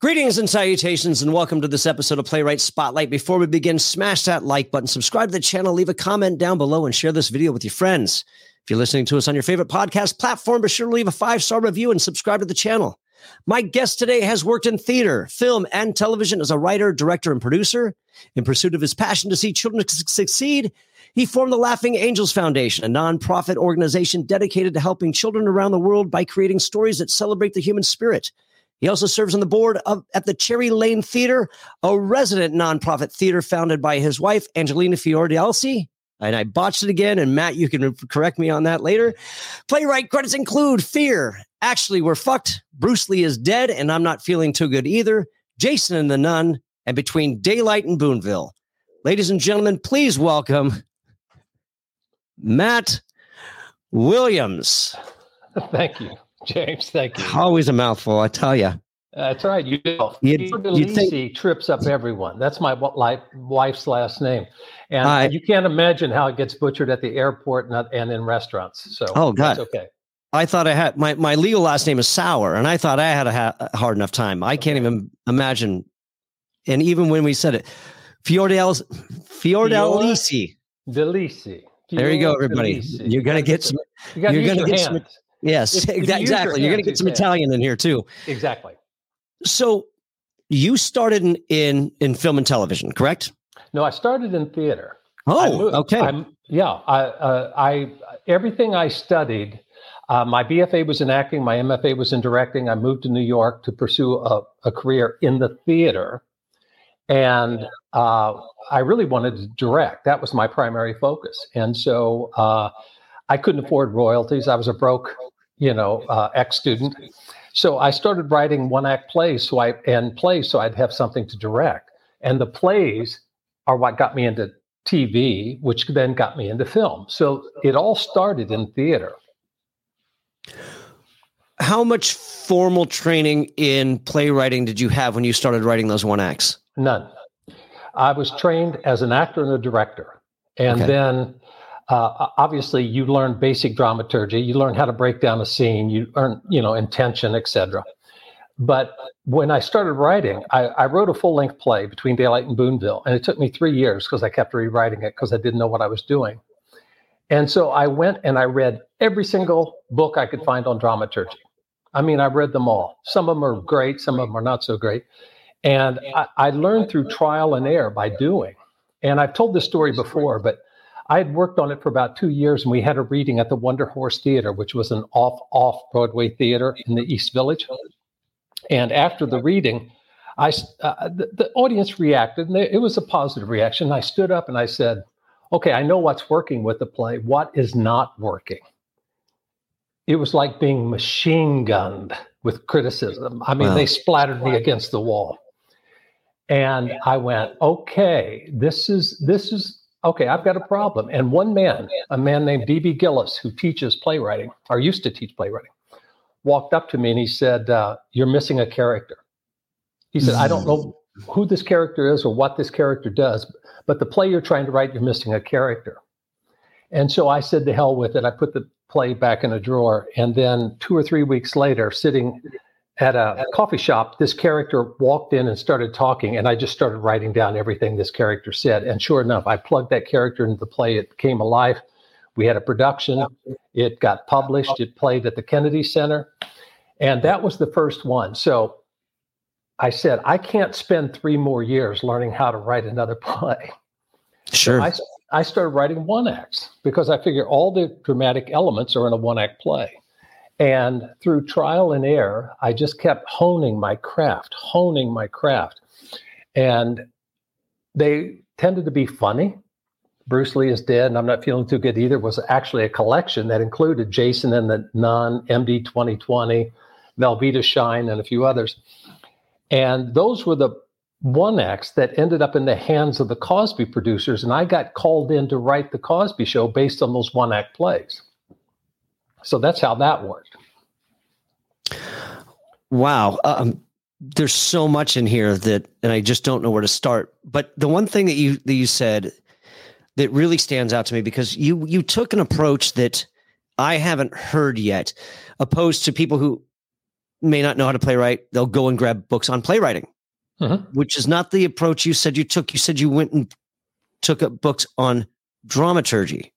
Greetings and salutations, and welcome to this episode of Playwright Spotlight. Before we begin, smash that like button, subscribe to the channel, leave a comment down below, and share this video with your friends. If you're listening to us on your favorite podcast platform, be sure to leave a 5-star review and subscribe to the channel. My guest today has worked in theater, film, and television as a writer, director, and producer. In pursuit of his passion to see children succeed, he formed the Laughing Angels Foundation, a nonprofit organization dedicated to helping children around the world by creating stories that celebrate the human spirit. He also serves on the board at the Cherry Lane Theater, a resident nonprofit theater founded by his wife, Angelina Fiordalisi. And I botched it again, and Matt, you can correct me on that later. Playwright credits include Fear, Actually We're Fucked, Bruce Lee is Dead, and I'm Not Feeling Too Good Either, Jason and the Nun, and Between Daylight and Boonville. Ladies and gentlemen, please welcome Matt Williams. Thank you, James. Thank you. Always a mouthful, I tell you. That's right. You'd think trips up everyone. That's my wife's last name. And you can't imagine how it gets butchered at the airport and in restaurants. So oh, God. That's okay. I thought I had my legal last name is Sauer, and I thought I had a hard enough time. I can't even imagine. And even when we said it, Fiordalisi. Delisi. There you go, everybody. Delisi. You're going to get some. You're going to get some. Yes, exactly. You're going to get some Italian in here too. Exactly. So you started in film and television, correct? No, I started in theater. Oh, okay. I everything I studied. My BFA was in acting. My MFA was in directing. I moved to New York to pursue a career in the theater. And I really wanted to direct. That was my primary focus. And so I couldn't afford royalties. I was a broke, ex-student. So I started writing one-act plays so I'd have something to direct. And the plays are what got me into TV, which then got me into film. So it all started in theater. How much formal training in playwriting did you have when you started writing those one-acts? None. I was trained as an actor and a director. And then obviously you learn basic dramaturgy. You learn how to break down a scene. You learn, intention, etc. But when I started writing, I wrote a full-length play, Between Daylight and Boonville. And it took me 3 years because I kept rewriting it because I didn't know what I was doing. And so I went and I read every single book I could find on dramaturgy. I mean, I read them all. Some of them are great. Some of them are not so great. And I learned through trial and error by doing. And I've told this story before, but I had worked on it for about 2 years, and we had a reading at the Wonder Horse Theater, which was an off-Broadway theater in the East Village. And after the reading, the audience reacted, and it was a positive reaction. I stood up and I said, okay, I know what's working with the play. What is not working? It was like being machine gunned with criticism. I mean, Wow. They splattered me against the wall. And I went, okay, this is okay, I've got a problem. And a man named D.B. Gillis, who teaches playwriting, or used to teach playwriting, walked up to me and he said, you're missing a character. He said, I don't know who this character is or what this character does, but the play you're trying to write, you're missing a character. And so I said, to hell with it. I put the play back in a drawer. And then 2 or 3 weeks later, sitting at a coffee shop, this character walked in and started talking. And I just started writing down everything this character said. And sure enough, I plugged that character into the play. It came alive. We had a production. It got published. It played at the Kennedy Center. And that was the first one. So I said, I can't spend 3 more years learning how to write another play. Sure. So I started writing one-acts because I figure all the dramatic elements are in a one-act play. And through trial and error, I just kept honing my craft. And they tended to be funny. Bruce Lee is Dead, and I'm Not Feeling Too Good Either was actually a collection that included Jason and the Nun, MD 2020, Velveeta Shine, and a few others. And those were the one-acts that ended up in the hands of the Cosby producers, and I got called in to write The Cosby Show based on those one-act plays. So that's how that worked. Wow. There's so much in here and I just don't know where to start. But the one thing that you said that really stands out to me, because you took an approach that I haven't heard yet, opposed to people who may not know how to playwright, they'll go and grab books on playwriting, which is not the approach you said you took. You said you went and took up books on dramaturgy.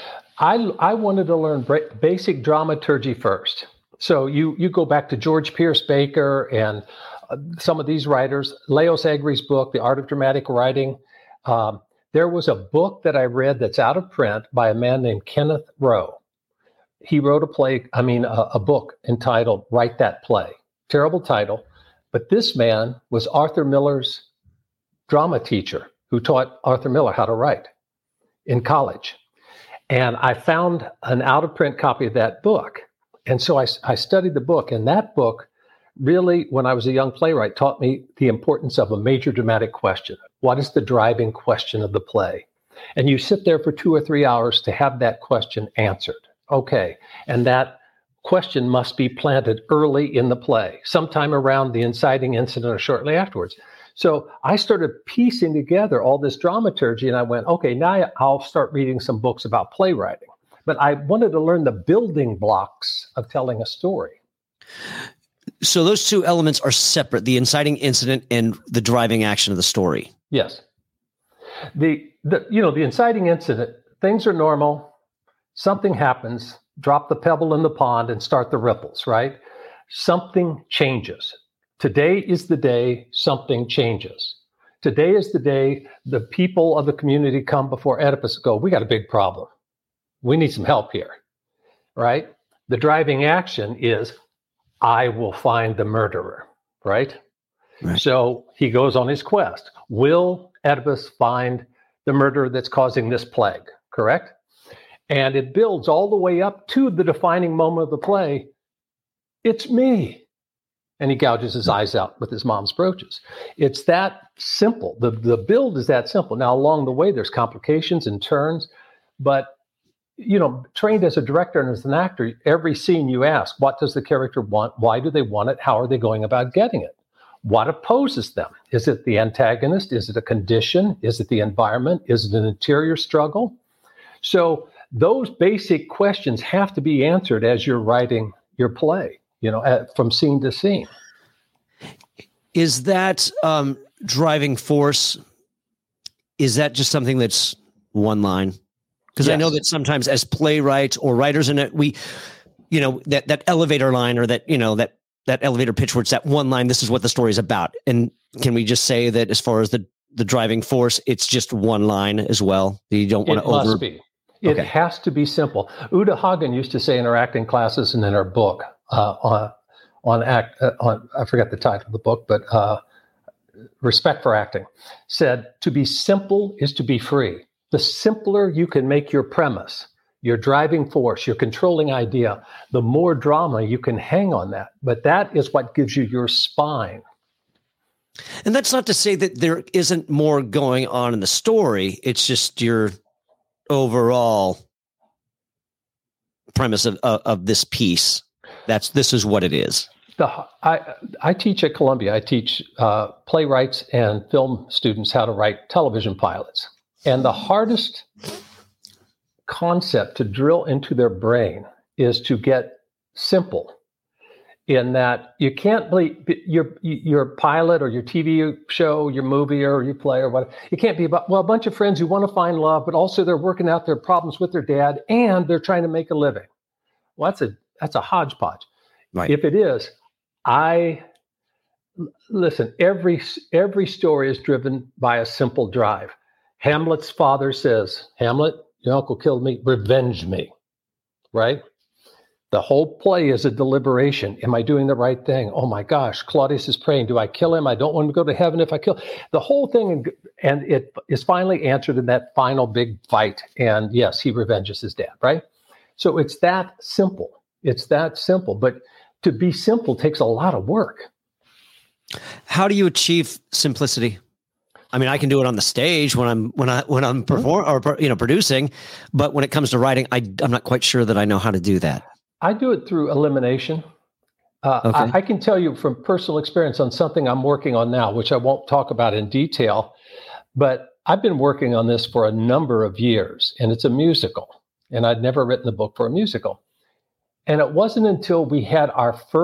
I wanted to learn basic dramaturgy first. So you go back to George Pierce Baker and some of these writers, Leos Agri's book, The Art of Dramatic Writing. There was a book that I read that's out of print by a man named Kenneth Rowe. He wrote a book entitled Write That Play. Terrible title. But this man was Arthur Miller's drama teacher who taught Arthur Miller how to write in college. And I found an out-of-print copy of that book. And so I studied the book. And that book really, when I was a young playwright, taught me the importance of a major dramatic question. What is the driving question of the play? And you sit there for 2 or 3 hours to have that question answered. Okay. And that question must be planted early in the play, sometime around the inciting incident or shortly afterwards. So I started piecing together all this dramaturgy, and I went, okay, now I'll start reading some books about playwriting. But I wanted to learn the building blocks of telling a story. So those two elements are separate, the inciting incident and the driving action of the story. Yes. The inciting incident, things are normal, something happens, drop the pebble in the pond and start the ripples, right? Something changes. Today is the day something changes. Today is the day the people of the community come before Oedipus and go, we got a big problem. We need some help here, right? The driving action is, I will find the murderer, right? So he goes on his quest. Will Oedipus find the murderer that's causing this plague, correct? And it builds all the way up to the defining moment of the play. It's me. And he gouges his eyes out with his mom's brooches. It's that simple. The build is that simple. Now, along the way, there's complications and turns, but trained as a director and as an actor, every scene you ask, what does the character want? Why do they want it? How are they going about getting it? What opposes them? Is it the antagonist? Is it a condition? Is it the environment? Is it an interior struggle? So those basic questions have to be answered as you're writing your play, from scene to scene. Is that driving force? Is that just something that's one line? Because yes. I know that sometimes as playwrights or writers in it, we, that elevator line or that elevator pitch where it's that one line, this is what the story is about. And can we just say that as far as the driving force, it's just one line as well? You don't want to over... It must be. It has to be simple. Uta Hagen used to say in her acting classes and in her book on I forget the title of the book, but Respect for Acting, said to be simple is to be free. The simpler you can make your premise, your driving force, your controlling idea, the more drama you can hang on that. But that is what gives you your spine. And that's not to say that there isn't more going on in the story. It's just your overall premise of this piece. This is what it is. I teach at Columbia. I teach playwrights and film students how to write television pilots. And the hardest concept to drill into their brain is to get simple, in that you can't believe your pilot or your TV show, your movie or your play or whatever. It can't be about, a bunch of friends who want to find love, but also they're working out their problems with their dad and they're trying to make a living. Well, that's a hodgepodge. Right. If it is, listen, every story is driven by a simple drive. Hamlet's father says, Hamlet, your uncle killed me, revenge me, right? The whole play is a deliberation. Am I doing the right thing? Oh my gosh, Claudius is praying. Do I kill him? I don't want him to go to heaven if I kill. The whole thing, and it is finally answered in that final big fight. And yes, he revenges his dad, right? So it's that simple. It's that simple. But to be simple takes a lot of work. How do you achieve simplicity? I mean, I can do it on the stage when I'm producing, but when it comes to writing, I'm not quite sure that I know how to do that. I do it through elimination. Okay. I can tell you from personal experience on something I'm working on now, which I won't talk about in detail, but I've been working on this for a number of years, and it's a musical, and I'd never written a book for a musical. And it wasn't until we had our first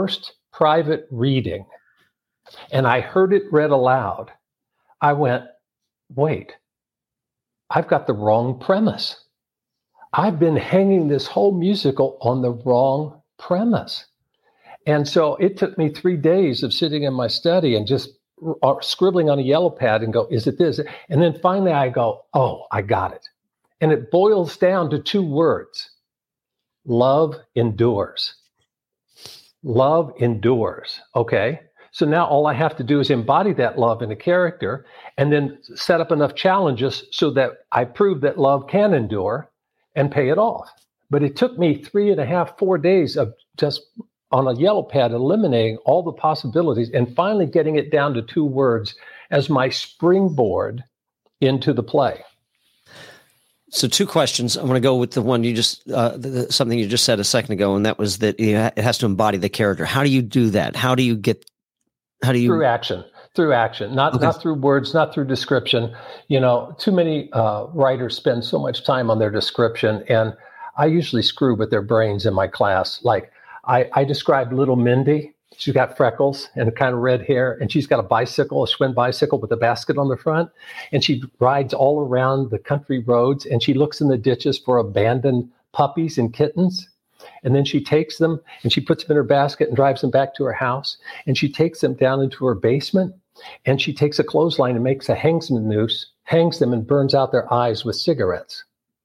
private reading and I heard it read aloud, I went, wait, I've got the wrong premise. I've been hanging this whole musical on the wrong premise. And so it took me 3 days of sitting in my study and just scribbling on a yellow pad and go, is it this? And then finally I go, oh, I got it. And it boils down to 2 words. Love endures. Love endures. Okay. So now all I have to do is embody that love in a character and then set up enough challenges so that I prove that love can endure and pay it off. But it took me 3.5, 4 days of just on a yellow pad, eliminating all the possibilities and finally getting it down to 2 words as my springboard into the play. So 2 questions. I'm going to go with the one you just, something you just said a second ago, and that was that it has to embody the character. How do you do that? Through action, not through words, not through description. Too many writers spend so much time on their description, and I usually screw with their brains in my class. Like I described little Mindy. She's got freckles and kind of red hair, and she's got a bicycle, a Schwinn bicycle with a basket on the front, and she rides all around the country roads, and she looks in the ditches for abandoned puppies and kittens. And then she takes them and she puts them in her basket and drives them back to her house. And she takes them down into her basement, and she takes a clothesline and makes a hangsman noose, hangs them and burns out their eyes with cigarettes.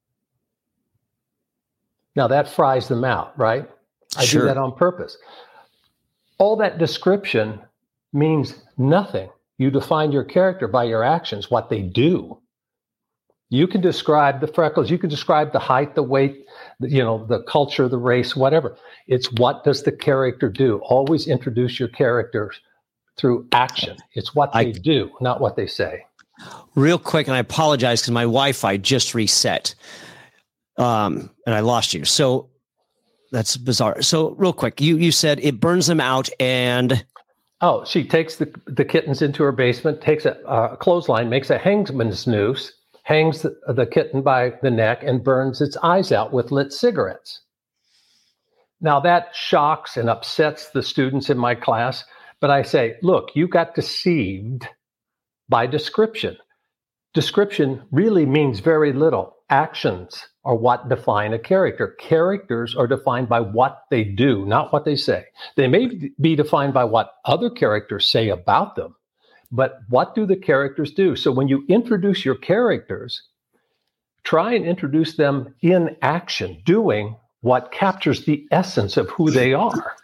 Now that fries them out, right? I do that on purpose. All that description means nothing. You define your character by your actions, what they do. You can describe the freckles, you can describe the height, the weight, the culture, the race, whatever. It's what does the character do? Always introduce your characters through action. It's what they do, not what they say. Real quick, and I apologize because my Wi-Fi just reset, and I lost you. So that's bizarre. So real quick, you said it burns them out and... Oh, she takes the kittens into her basement, takes a clothesline, makes a hangman's noose, hangs the kitten by the neck and burns its eyes out with lit cigarettes. Now that shocks and upsets the students in my class, but I say, look, you got deceived by description. Description really means very little. Actions are what define a character. Characters are defined by what they do, not what they say. They may be defined by what other characters say about them, but what do the characters do? So when you introduce your characters, try and introduce them in action, doing what captures the essence of who they are.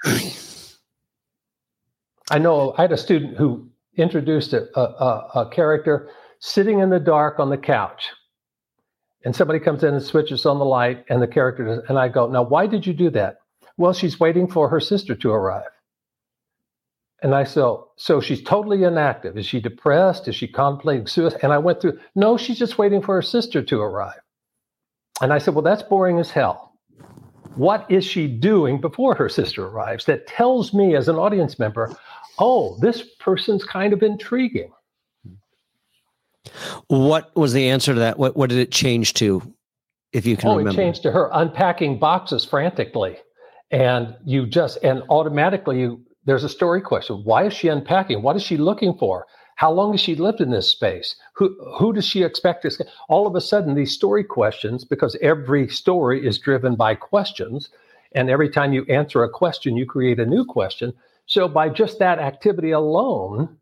I know I had a student who introduced a character sitting in the dark on the couch. And somebody comes in and switches on the light, and the character does, and I go, now, why did you do that? Well, she's waiting for her sister to arrive. And I said, so she's totally inactive. Is she depressed? Is she contemplating suicide? And I went through, no, she's just waiting for her sister to arrive. And I said, well, that's boring as hell. What is she doing before her sister arrives that tells me as an audience member, oh, this person's kind of intriguing? What was the answer to that? What did it change to, if you can remember? It changed to her unpacking boxes frantically. And automatically there's a story question. Why is she unpacking? What is she looking for? How long has she lived in this space? Who does she expect to? All of a sudden, these story questions, because every story is driven by questions, and every time you answer a question, you create a new question. So by just that activity alone,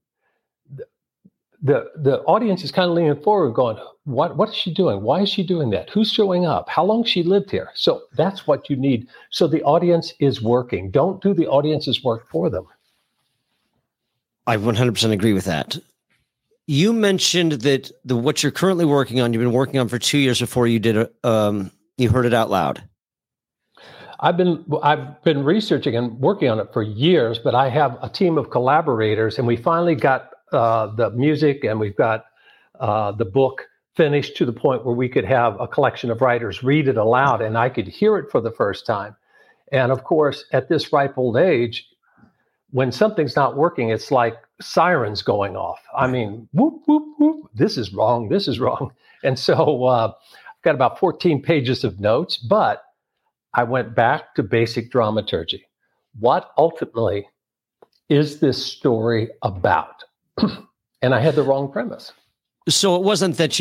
the audience is kind of leaning forward going, what is she doing? Why is she doing that? Who's showing up? How long she lived here? So that's what you need. So the audience is working. Don't do the audience's work for them. I 100% agree with that. You mentioned that what you're currently working on, you've been working on for 2 years before you did you heard it out loud. I've been researching and working on it for years, but I have a team of collaborators, and we finally got the music, and we've got the book finished to the point where we could have a collection of writers read it aloud, and I could hear it for the first time. And of course, at this ripe old age, when something's not working, it's like sirens going off. I mean, whoop, whoop, whoop, this is wrong, this is wrong. And so I've got about 14 pages of notes, but I went back to basic dramaturgy. What ultimately is this story about? And I had the wrong premise. So it wasn't that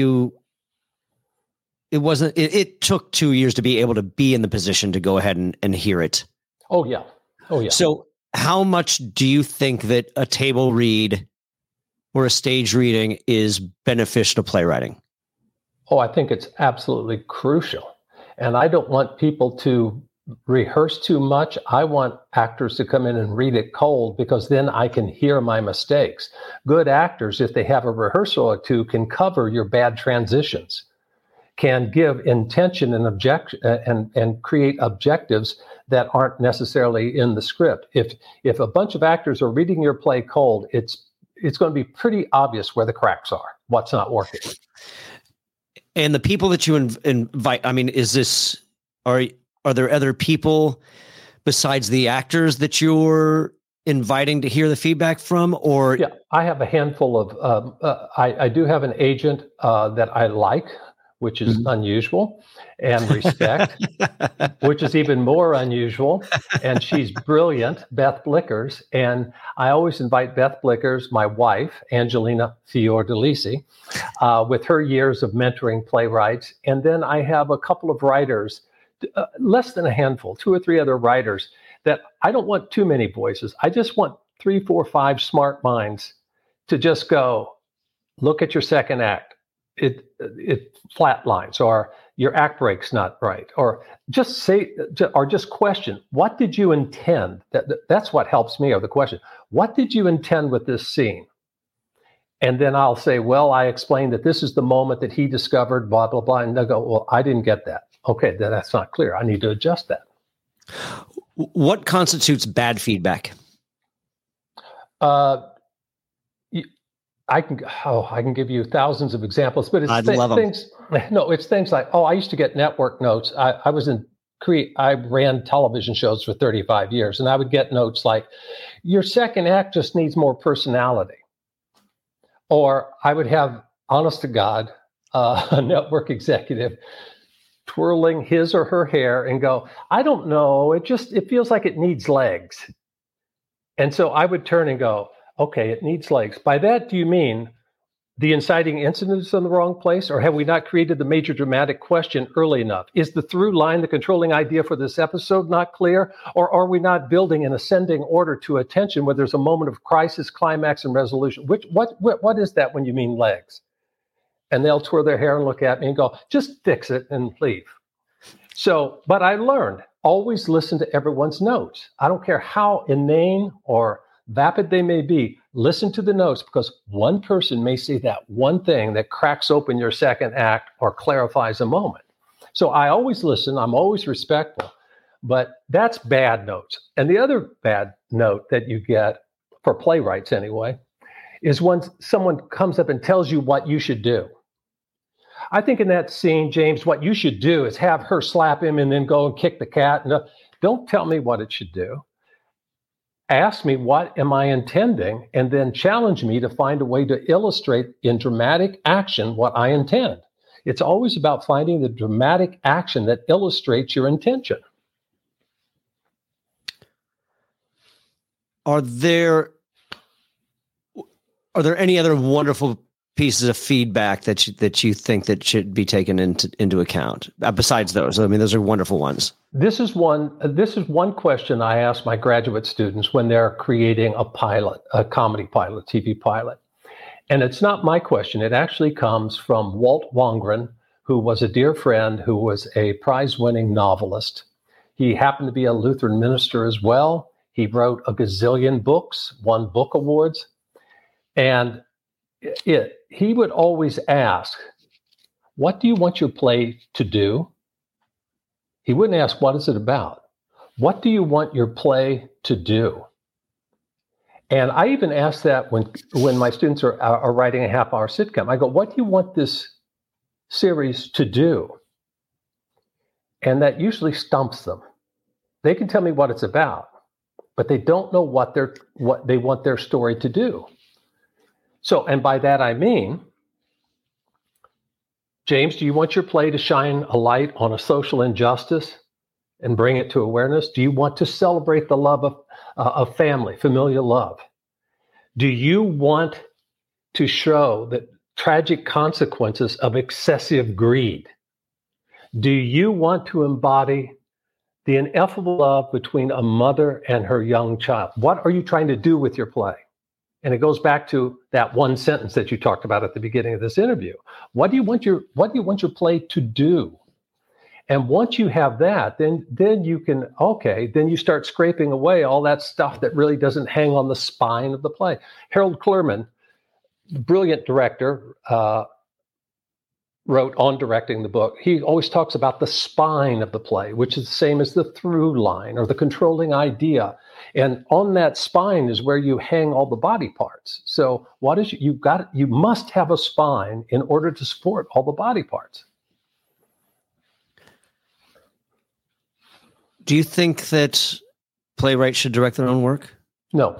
it took 2 years to be able to be in the position to go ahead and hear it. Oh yeah. So how much do you think that a table read or a stage reading is beneficial to playwriting? Oh, I think it's absolutely crucial. And I don't want people to rehearse too much. I want actors to come in and read it cold, because then I can hear my mistakes. Good actors, if they have a rehearsal or two, can cover your bad transitions, can give intention and create objectives that aren't necessarily in the script. If a bunch of actors are reading your play cold, it's going to be pretty obvious where the cracks are, what's not working. And the people that you invite, I mean, are there other people besides the actors that you're inviting to hear the feedback from? Or yeah, I have a handful of. I do have an agent that I like, which is unusual, and respect, which is even more unusual. And she's brilliant, Beth Blickers. And I always invite Beth Blickers, my wife, Angelina Fiordalisi, with her years of mentoring playwrights. And then I have a couple of writers, less than a handful, 2 or 3 other writers, that I don't want too many voices. I just want 3, 4, 5 smart minds to just go, look at your second act. It flatlines, or your act break's not right, or just say, or just question, what did you intend? That's what helps me, or the question, what did you intend with this scene? And then I'll say, well, I explained that this is the moment that he discovered blah, blah, blah. And they'll go, well, I didn't get that. Okay, then that's not clear. I need to adjust that. What constitutes bad feedback? I can give you thousands of examples, but it's things. No, it's things like, I used to get network notes. I ran television shows for 35 years, and I would get notes like, your second act just needs more personality. Or I would have, honest to God, a network executive twirling his or her hair and go, I don't know, it feels like it needs legs. And so I would turn and go, okay, it needs legs. By that, do you mean the inciting incident is in the wrong place, or have we not created the major dramatic question early enough? Is the through line, the controlling idea for this episode, not clear? Or are we not building an ascending order to attention where there's a moment of crisis, climax, and resolution? What is that when you mean legs? And they'll twirl their hair and look at me and go, just fix it and leave. So, but I learned, always listen to everyone's notes. I don't care how inane or vapid they may be, listen to the notes, because one person may say that one thing that cracks open your second act or clarifies a moment. So I always listen, I'm always respectful, but that's bad notes. And the other bad note that you get, for playwrights anyway, is when someone comes up and tells you what you should do. I think in that scene, James, what you should do is have her slap him and then go and kick the cat. No, don't tell me what it should do. Ask me, what am I intending? And then challenge me to find a way to illustrate in dramatic action what I intend. It's always about finding the dramatic action that illustrates your intention. Are there any other wonderful pieces of feedback that you think that should be taken into account besides those? I mean, those are wonderful ones. This is one question I ask my graduate students when they're creating a comedy pilot, TV pilot. And it's not my question. It actually comes from Walt Wongren, who was a dear friend, who was a prize-winning novelist. He happened to be a Lutheran minister as well. He wrote a gazillion books, won book awards. And he would always ask, what do you want your play to do? He wouldn't ask, what is it about? What do you want your play to do? And I even ask that when my students are writing a half-hour sitcom. I go, what do you want this series to do? And that usually stumps them. They can tell me what it's about, but they don't know what they want their story to do. So, and by that I mean, James, do you want your play to shine a light on a social injustice? and bring it to awareness? Do you want to celebrate the love of family, familial love? Do you want to show the tragic consequences of excessive greed? Do you want to embody the ineffable love between a mother and her young child? What are you trying to do with your play? And it goes back to that one sentence that you talked about at the beginning of this interview. What do you want your play to do? And once you have that, then you can, then you start scraping away all that stuff that really doesn't hang on the spine of the play. Harold Clurman, brilliant director, wrote on directing the book. He always talks about the spine of the play, which is the same as the through line or the controlling idea. And on that spine is where you hang all the body parts. So you must have a spine in order to support all the body parts. Do you think that playwrights should direct their own work? No.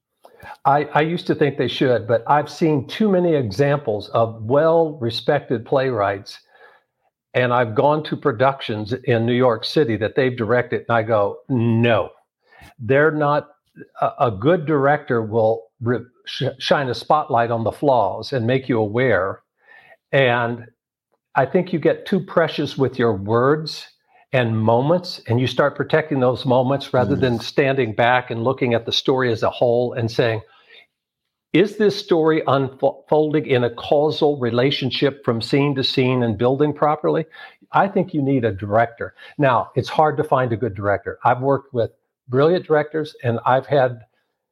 I used to think they should, but I've seen too many examples of well-respected playwrights, and I've gone to productions in New York City that they've directed, and I go, no, they're not. A good director will shine a spotlight on the flaws and make you aware, and I think you get too precious with your words and moments, and you start protecting those moments rather than standing back and looking at the story as a whole and saying, is this story unfolding in a causal relationship from scene to scene and building properly? I think you need a director. Now, it's hard to find a good director. I've worked with brilliant directors, and I've had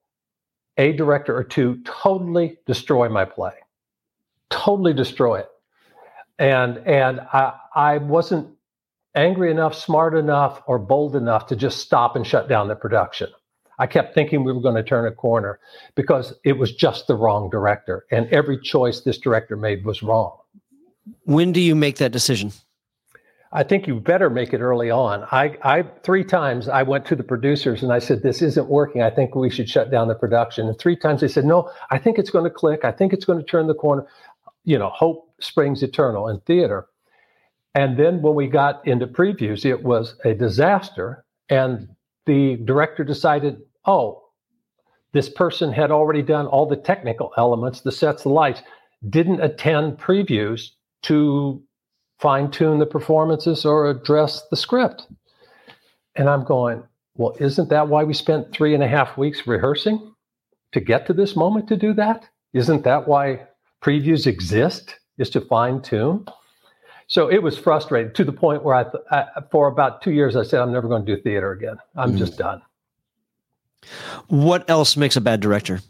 a director or two totally destroy my play, totally destroy it. And I wasn't angry enough, smart enough, or bold enough to just stop and shut down the production. I kept thinking we were going to turn a corner because it was just the wrong director. And every choice this director made was wrong. When do you make that decision? I think you better make it early on. I 3 times I went to the producers and I said, this isn't working. I think we should shut down the production. And 3 times they said, no, I think it's going to click. I think it's going to turn the corner. Hope springs eternal in theater. And then when we got into previews, it was a disaster. And the director decided, this person had already done all the technical elements, the sets, the lights, didn't attend previews to fine-tune the performances or address the script. And I'm going, well, isn't that why we spent 3.5 weeks rehearsing to get to this moment to do that? Isn't that why previews exist, is to fine-tune? So it was frustrating to the point where for about 2 years, I said, I'm never going to do theater again. I'm just done. What else makes a bad director?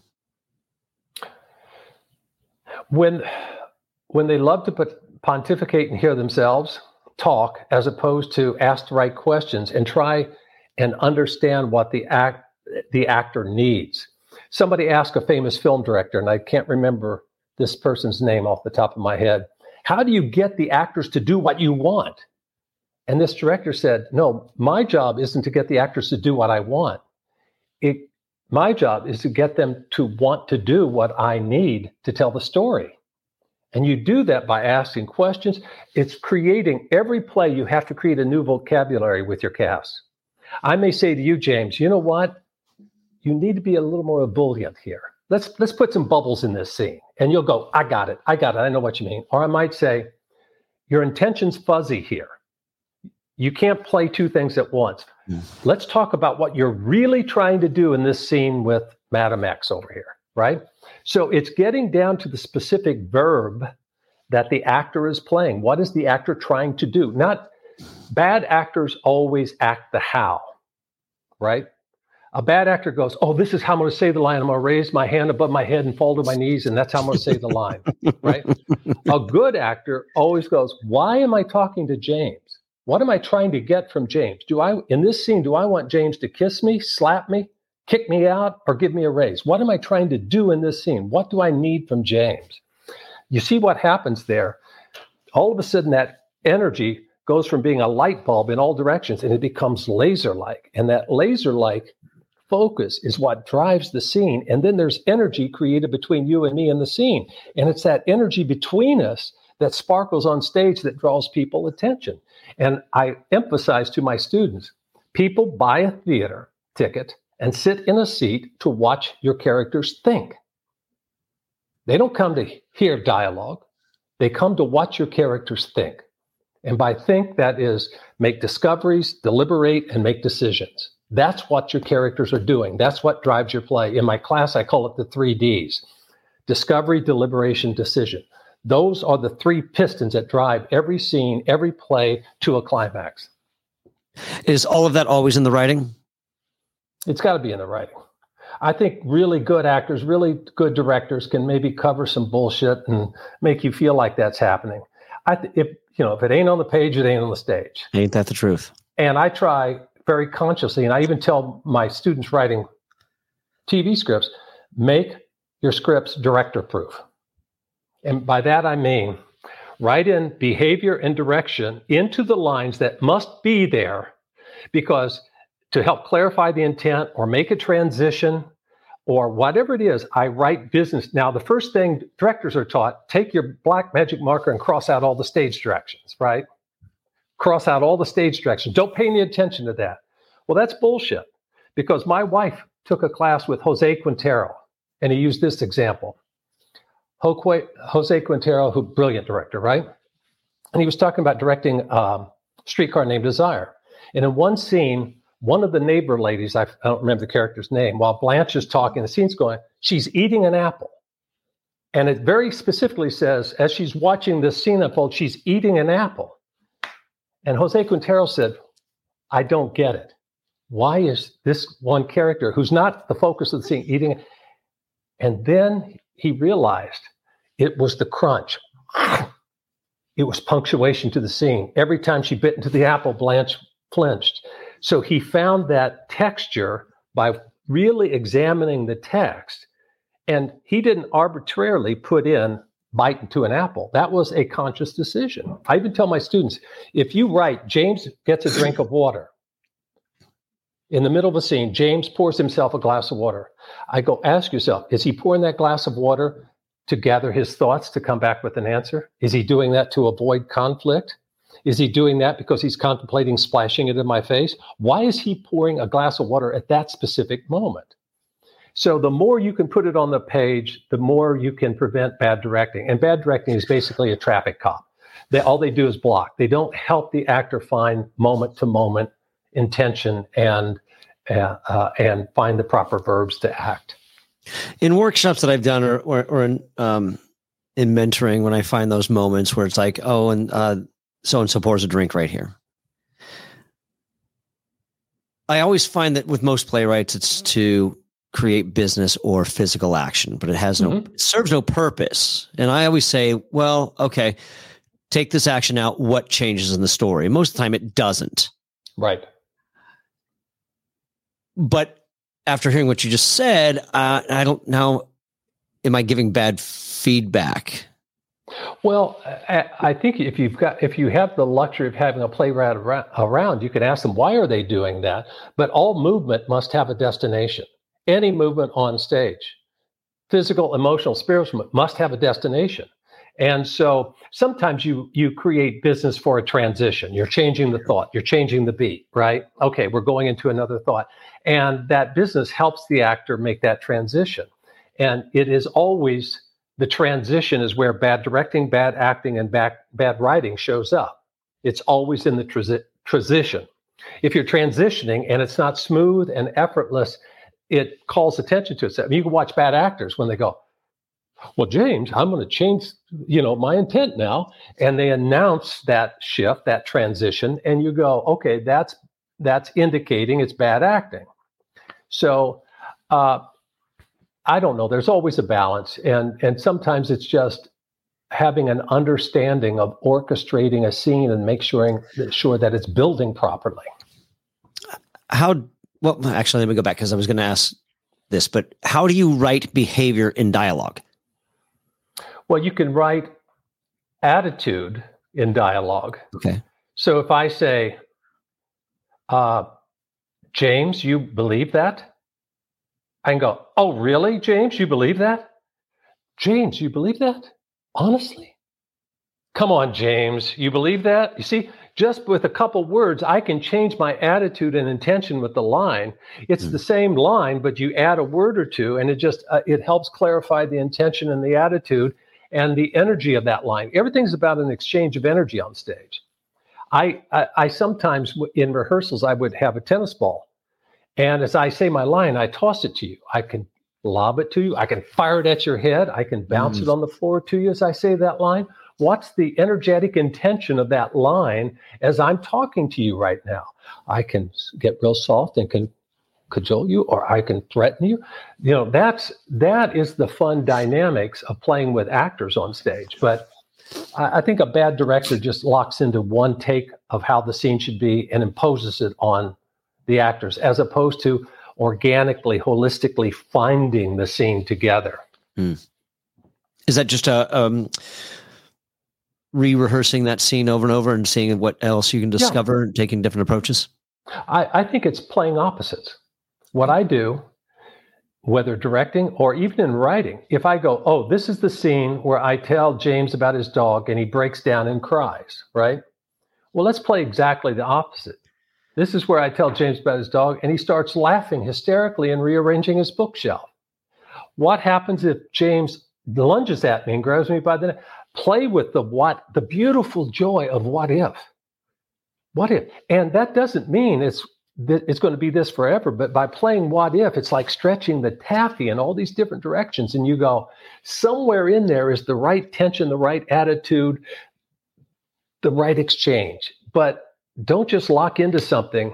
When they love to pontificate and hear themselves talk, as opposed to ask the right questions and try and understand what the actor needs. Somebody asked a famous film director, and I can't remember this person's name off the top of my head, how do you get the actors to do what you want? And this director said, no, my job isn't to get the actors to do what I want. My job is to get them to want to do what I need to tell the story. And you do that by asking questions. It's creating every play. You have to create a new vocabulary with your cast. I may say to you, James, you know what? You need to be a little more ebullient here. Let's put some bubbles in this scene. And you'll go, I got it. I know what you mean. Or I might say, your intention's fuzzy here. You can't play 2 things at once. Let's talk about what you're really trying to do in this scene with Madam X over here, right? So it's getting down to the specific verb that the actor is playing. What is the actor trying to do? Not bad actors always act the how, right? A bad actor goes, this is how I'm going to say the line. I'm going to raise my hand above my head and fall to my knees, and that's how I'm going to say the line, right? A good actor always goes, why am I talking to James? What am I trying to get from James? In this scene, do I want James to kiss me, slap me, kick me out, or give me a raise? What am I trying to do in this scene? What do I need from James? You see what happens there. All of a sudden, that energy goes from being a light bulb in all directions, and it becomes laser-like. And that laser-like focus is what drives the scene. And then there's energy created between you and me in the scene. And it's that energy between us that sparkles on stage that draws people attention. And I emphasize to my students, People buy a theater ticket and sit in a seat to watch your characters think. They don't come to hear dialogue. They come to watch your characters think. And by think, that is make discoveries, deliberate, and make decisions. That's what your characters are doing. That's what drives your play. In my class, I call it the 3Ds: discovery, deliberation, decision. Those are the three pistons that drive every scene, every play to a climax. Is all of that always in the writing? It's got to be in the writing. I think really good actors, really good directors can maybe cover some bullshit and make you feel like that's happening. If it ain't on the page, it ain't on the stage. Ain't that the truth? And I try very consciously, and I even tell my students writing TV scripts, make your scripts director-proof. And by that I mean, write in behavior and direction into the lines that must be there, because to help clarify the intent or make a transition or whatever it is, I write business. Now, the first thing directors are taught, take your black magic marker and cross out all the stage directions, right? Cross out all the stage directions. Don't pay any attention to that. Well, that's bullshit, because my wife took a class with Jose Quintero, and he used this example. Jose Quintero, brilliant director, right? And he was talking about directing Streetcar Named Desire. And in one scene, one of the neighbor ladies, I don't remember the character's name, while Blanche is talking, the scene's going, she's eating an apple. And it very specifically says, as she's watching this scene unfold, she's eating an apple. And Jose Quintero said, I don't get it. Why is this one character, who's not the focus of the scene, eating? And then he realized it was the crunch. It was punctuation to the scene. Every time she bit into the apple, Blanche flinched. So he found that texture by really examining the text, and he didn't arbitrarily put in bite into an apple. That was a conscious decision. I even tell my students, if you write, James gets a drink of water, in the middle of a scene, James pours himself a glass of water. I go, ask yourself, is he pouring that glass of water to gather his thoughts to come back with an answer? Is he doing that to avoid conflict? Is he doing that because he's contemplating splashing it in my face? Why is he pouring a glass of water at that specific moment? So the more you can put it on the page, the more you can prevent bad directing. And bad directing is basically a traffic cop. All they do is block. They don't help the actor find moment-to-moment intention and find the proper verbs to act. In workshops that I've done or in mentoring, when I find those moments where it's like, oh, and so-and-so pours a drink right here, I always find that with most playwrights, it's to create business or physical action, but it has it serves no purpose. And I always say, well, okay, take this action out. What changes in the story? Most of the time it doesn't. Right. But after hearing what you just said, I don't know, am I giving bad feedback? Well, I think if you have the luxury of having a playwright around, you can ask them, why are they doing that? But all movement must have a destination. Any movement on stage, physical, emotional, spiritual, must have a destination. And so sometimes you create business for a transition. You're changing the thought. You're changing the beat, right? Okay, we're going into another thought. And that business helps the actor make that transition. And it is always, the transition is where bad directing, bad acting, and bad writing shows up. It's always in the transition. If you're transitioning and it's not smooth and effortless, it calls attention to itself. You can watch bad actors when they go, well, James, I'm going to change, my intent now. And they announce that shift, that transition, and you go, okay, that's indicating it's bad acting. So I don't know. There's always a balance. And sometimes it's just having an understanding of orchestrating a scene and make sure that it's building properly. Well, actually, let me go back because I was going to ask this, but how do you write behavior in dialogue? Well, you can write attitude in dialogue. Okay. So if I say, James, you believe that? I can go, oh, really, James, you believe that? James, you believe that? Honestly? Come on, James, you believe that? You see, just with a couple words, I can change my attitude and intention with the line. It's the same line, but you add a word or two, and it helps clarify the intention and the attitude and the energy of that line. Everything's about an exchange of energy on stage. I sometimes in rehearsals, I would have a tennis ball. And as I say my line, I toss it to you. I can lob it to you. I can fire it at your head. I can bounce it on the floor to you as I say that line. What's the energetic intention of that line as I'm talking to you right now? I can get real soft and can cajole you, or I can threaten you. That is the fun dynamics of playing with actors on stage. But I think a bad director just locks into one take of how the scene should be and imposes it on the actors, as opposed to organically, holistically finding the scene together. Is that just re-rehearsing that scene over and over and seeing what else you can discover and taking different approaches? I think it's playing opposites. What I do, whether directing or even in writing, if I go, oh, this is the scene where I tell James about his dog and he breaks down and cries, right? Well, let's play exactly the opposite. This is where I tell James about his dog and he starts laughing hysterically and rearranging his bookshelf. What happens if James lunges at me and grabs me by the neck? Play with the beautiful joy of what if. What if? And that doesn't mean it's going to be this forever, but by playing what if, it's like stretching the taffy in all these different directions. And you go, somewhere in there is the right tension, the right attitude, the right exchange. But don't just lock into something.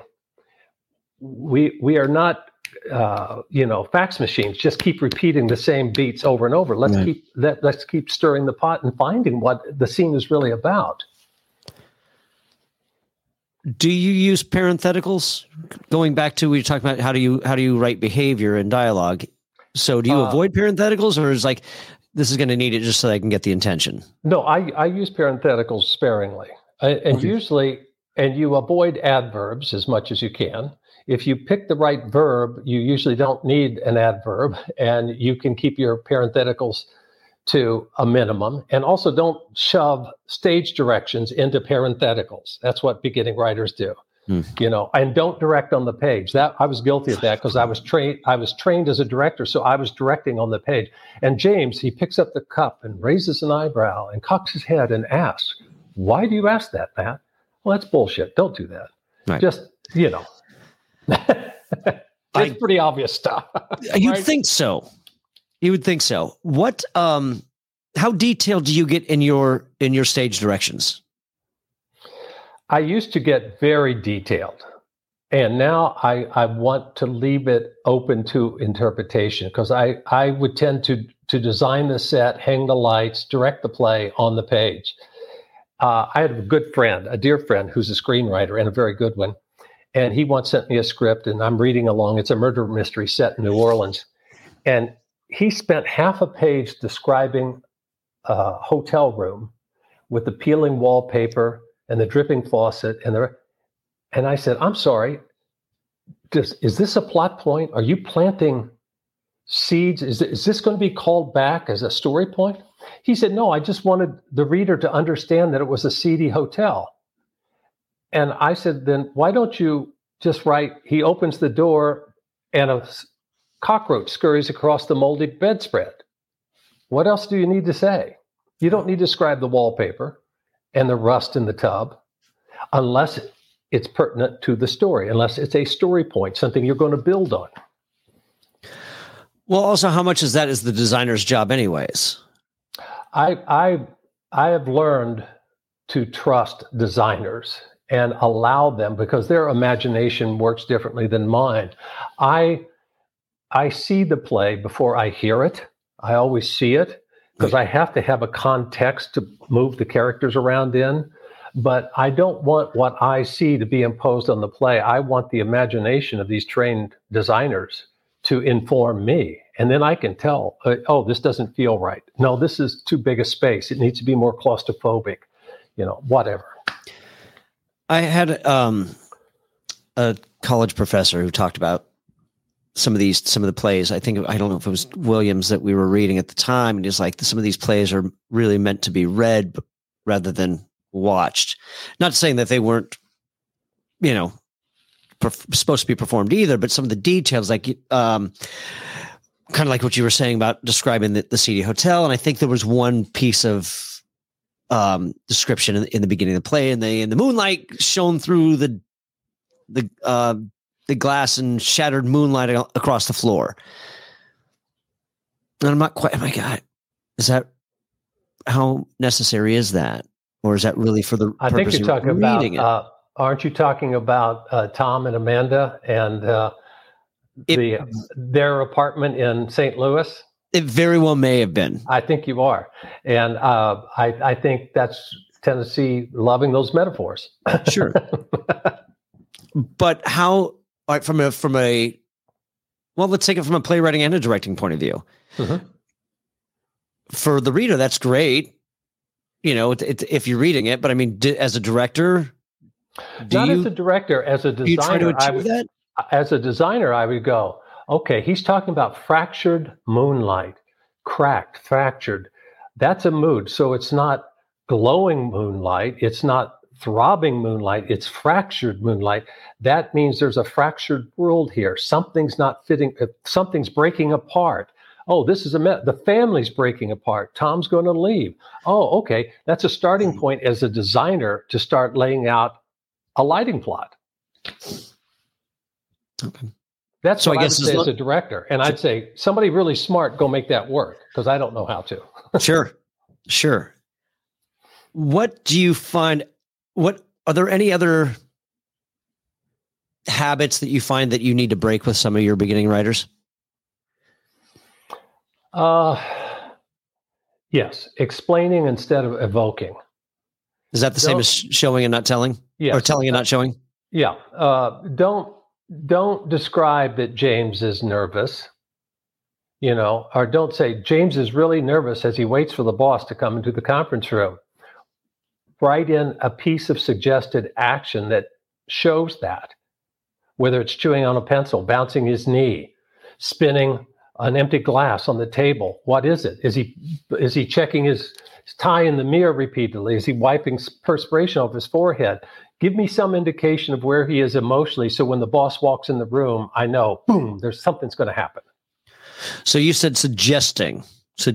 We are not fax machines. Just keep repeating the same beats over and over. Let's keep stirring the pot and finding what the scene is really about. Do you use parentheticals? Going back to, we talked about how do you write behavior and dialogue. So do you avoid parentheticals, or is like, this is going to need it just so I can get the intention? No, I use parentheticals sparingly, and usually, and you avoid adverbs as much as you can. If you pick the right verb, you usually don't need an adverb, and you can keep your parentheticals to a minimum. And also don't shove stage directions into parentheticals. That's what beginning writers do. And don't direct on the page. That I was guilty of that because I was trained as a director, so I was directing on the page. And James, he picks up the cup and raises an eyebrow and cocks his head and asks, "Why do you ask that, Matt?" Well, that's bullshit. Don't do that. Right. Just, it's pretty obvious stuff. You'd think so. You would think so. What? How detailed do you get in your stage directions? I used to get very detailed, and now I want to leave it open to interpretation, because I would tend to design the set, hang the lights, direct the play on the page. I had a good friend, a dear friend, who's a screenwriter and a very good one, and he once sent me a script, and I'm reading along. It's a murder mystery set in New Orleans, and he spent half a page describing a hotel room with the peeling wallpaper and the dripping faucet. And I said, "I'm sorry, is this a plot point? Are you planting seeds? Is this going to be called back as a story point?" He said, "No, I just wanted the reader to understand that it was a seedy hotel." And I said, "Then why don't you just write, he opens the door and a cockroach scurries across the moldy bedspread." What else do you need to say? You don't need to describe the wallpaper and the rust in the tub unless it's pertinent to the story, unless it's a story point, something you're going to build on. Well, also, how much is the designer's job anyways? I have learned to trust designers and allow them, because their imagination works differently than mine. I see the play before I hear it. I always see it because I have to have a context to move the characters around in. But I don't want what I see to be imposed on the play. I want the imagination of these trained designers to inform me. And then I can tell, oh, this doesn't feel right. No, this is too big a space. It needs to be more claustrophobic, whatever. I had a college professor who talked about some of the plays. I don't know if it was Williams that we were reading at the time. And he's like, some of these plays are really meant to be read rather than watched. Not saying that they weren't, supposed to be performed either, but some of the details, like kind of like what you were saying about describing the seedy hotel. And I think there was one piece of description in the beginning of the play, and the moonlight shone through the glass and shattered moonlight across the floor. And I'm not quite, oh my God, is that, how necessary is that? Or is that really for the I purpose think you're talking of reading about, aren't you talking about Tom and Amanda and their apartment in St. Louis? It very well may have been. I think you are. And I think that's Tennessee loving those metaphors. Sure. But how, let's take it from a playwriting and a directing point of view. Mm-hmm. For the reader, that's great. If you're reading it, but I mean, as a director, as a director, as a designer, I would go, okay, he's talking about fractured moonlight, cracked, fractured. That's a mood. So it's not glowing moonlight. It's not throbbing moonlight. It's fractured moonlight. That means there's a fractured world here. Something's not fitting. Something's breaking apart. Oh, this is the family's breaking apart. Tom's going to leave. Oh, okay. That's a starting point as a designer to start laying out a lighting plot. Okay. That's what I would say as a director. And I'd say somebody really smart, go make that work, because I don't know how to. Sure. What do you find? Are there any other habits that you find that you need to break with some of your beginning writers? Yes. Explaining instead of evoking. Is that the same as showing and not telling? Yes. Or telling and not showing? Yeah. Don't describe that James is nervous, or don't say James is really nervous as he waits for the boss to come into the conference room. Write in a piece of suggested action that shows that, whether it's chewing on a pencil, bouncing his knee, spinning an empty glass on the table. What is it? Is he checking his tie in the mirror repeatedly? Is he wiping perspiration off his forehead? Give me some indication of where he is emotionally, so when the boss walks in the room, I know, boom, there's something's going to happen. So you said suggested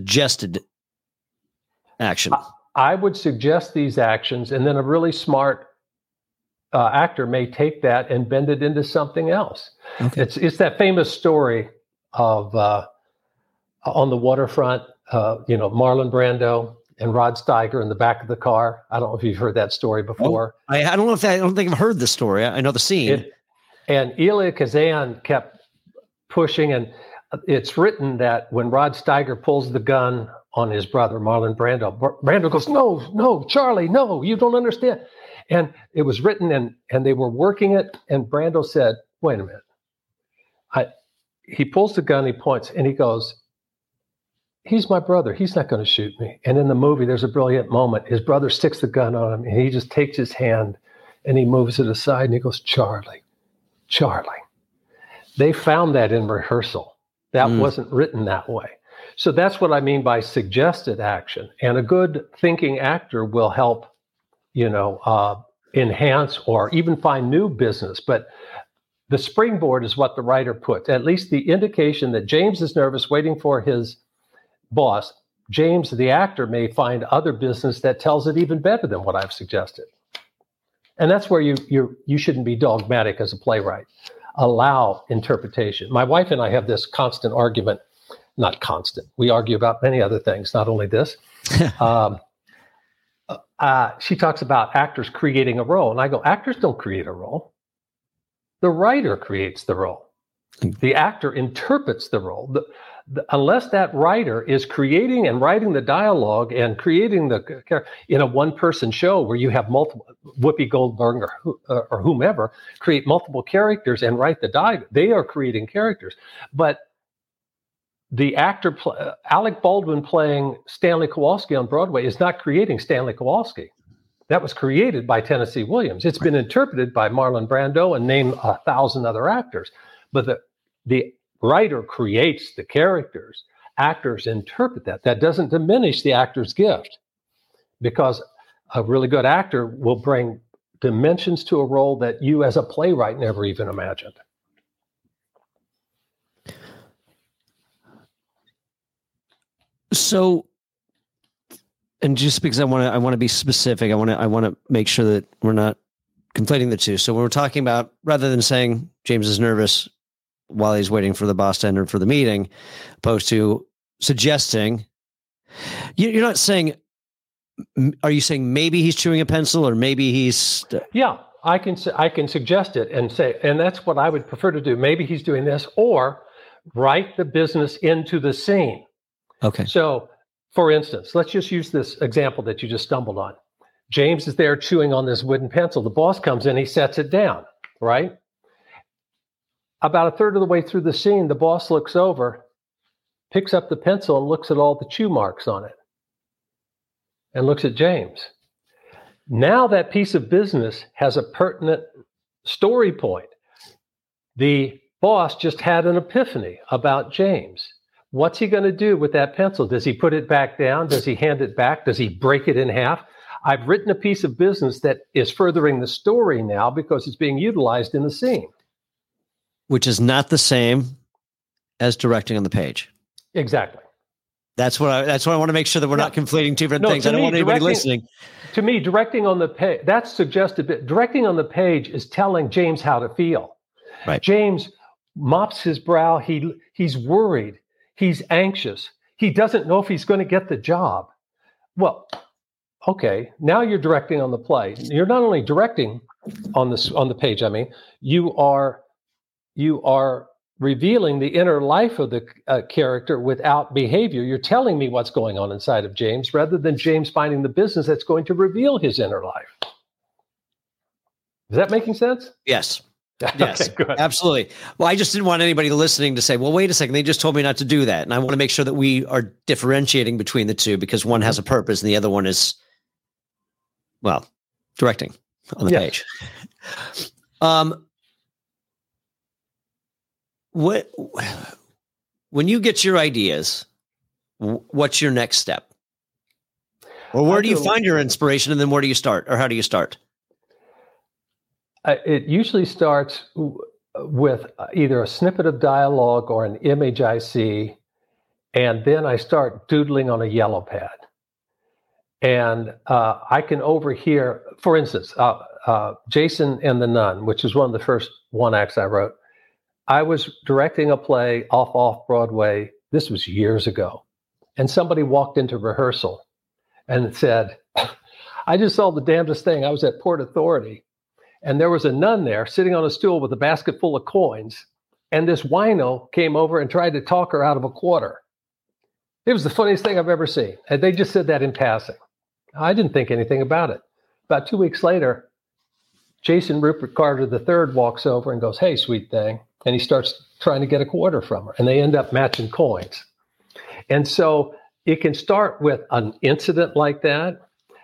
action. I would suggest these actions, and then a really smart actor may take that and bend it into something else. Okay. It's that famous story of on the waterfront, Marlon Brando and Rod Steiger in the back of the car. I don't know if you've heard that story before. Oh, I don't think I've heard the story. I know the scene. And Elia Kazan kept pushing, and it's written that when Rod Steiger pulls the gun on his brother, Marlon Brando, Brando goes, no, Charlie, no, you don't understand. And it was written, and they were working it, and Brando said, wait a minute. He pulls the gun, he points, and he goes, he's my brother. He's not going to shoot me. And in the movie, there's a brilliant moment. His brother sticks the gun on him, and he just takes his hand, and he moves it aside, and he goes, Charlie. They found that in rehearsal. That wasn't written that way. So that's what I mean by suggested action. And a good thinking actor will help, enhance or even find new business. But the springboard is what the writer puts, at least the indication that James is nervous waiting for his boss. James, the actor, may find other business that tells it even better than what I've suggested. And that's where you shouldn't be dogmatic as a playwright. Allow interpretation. My wife and I have this constant argument, not constant. We argue about many other things, not only this. She talks about actors creating a role. And I go, actors don't create a role. The writer creates the role. The actor interprets the role. Unless that writer is creating and writing the dialogue and creating the character in a one-person show where you have multiple, Whoopi Goldberg or whomever, create multiple characters and write the dialogue, they are creating characters. But the actor, Alec Baldwin playing Stanley Kowalski on Broadway, is not creating Stanley Kowalski. That was created by Tennessee Williams. It's been interpreted by Marlon Brando and name 1,000 other actors. But the writer creates the characters. Actors interpret that. That doesn't diminish the actor's gift, because a really good actor will bring dimensions to a role that you as a playwright never even imagined. So, and just because I want to be specific, I want to make sure that we're not conflating the two. So when we're talking about, rather than saying James is nervous while he's waiting for the boss to enter for the meeting, opposed to suggesting, you're not saying, are you saying maybe he's chewing a pencil or maybe he's... Yeah, I can suggest it and say, and that's what I would prefer to do. Maybe he's doing this, or write the business into the scene. Okay. So, for instance, let's just use this example that you just stumbled on. James is there chewing on this wooden pencil. The boss comes in, he sets it down, right? About a third of the way through the scene, the boss looks over, picks up the pencil and looks at all the chew marks on it and looks at James. Now that piece of business has a pertinent story point. The boss just had an epiphany about James. What's he going to do with that pencil? Does he put it back down? Does he hand it back? Does he break it in half? I've written a piece of business that is furthering the story now because it's being utilized in the scene. Which is not the same as directing on the page. Exactly. That's what I want to make sure that we're not conflating two different things. I don't want anybody listening. To me, directing on the page, that's suggested. Directing on the page is telling James how to feel. Right. James mops his brow. He's worried. He's anxious. He doesn't know if he's going to get the job. Well, okay, now you're directing on the play. You're not only directing on the page, I mean, you are revealing the inner life of the character without behavior. You're telling me what's going on inside of James rather than James finding the business that's going to reveal his inner life. Is that making sense? Yes. Yes, okay, good. Absolutely. Well, I just didn't want anybody listening to say, well, wait a second, they just told me not to do that. And I want to make sure that we are differentiating between the two because one has a purpose and the other one is, well, directing on the page. When you get your ideas, what's your next step? Or where do you find your inspiration and then where do you start? Or how do you start? It usually starts with either a snippet of dialogue or an image I see, and then I start doodling on a yellow pad. And I can overhear, for instance, Jason and the Nun, which is one of the first one acts I wrote. I was directing a play off Broadway. This was years ago. And somebody walked into rehearsal and said, I just saw the damnedest thing. I was at Port Authority. And there was a nun there sitting on a stool with a basket full of coins. And this wino came over and tried to talk her out of a quarter. It was the funniest thing I've ever seen. And they just said that in passing. I didn't think anything about it. About 2 weeks later, Jason Rupert Carter III walks over and goes, hey, sweet thing. And he starts trying to get a quarter from her. And they end up matching coins. And so it can start with an incident like that.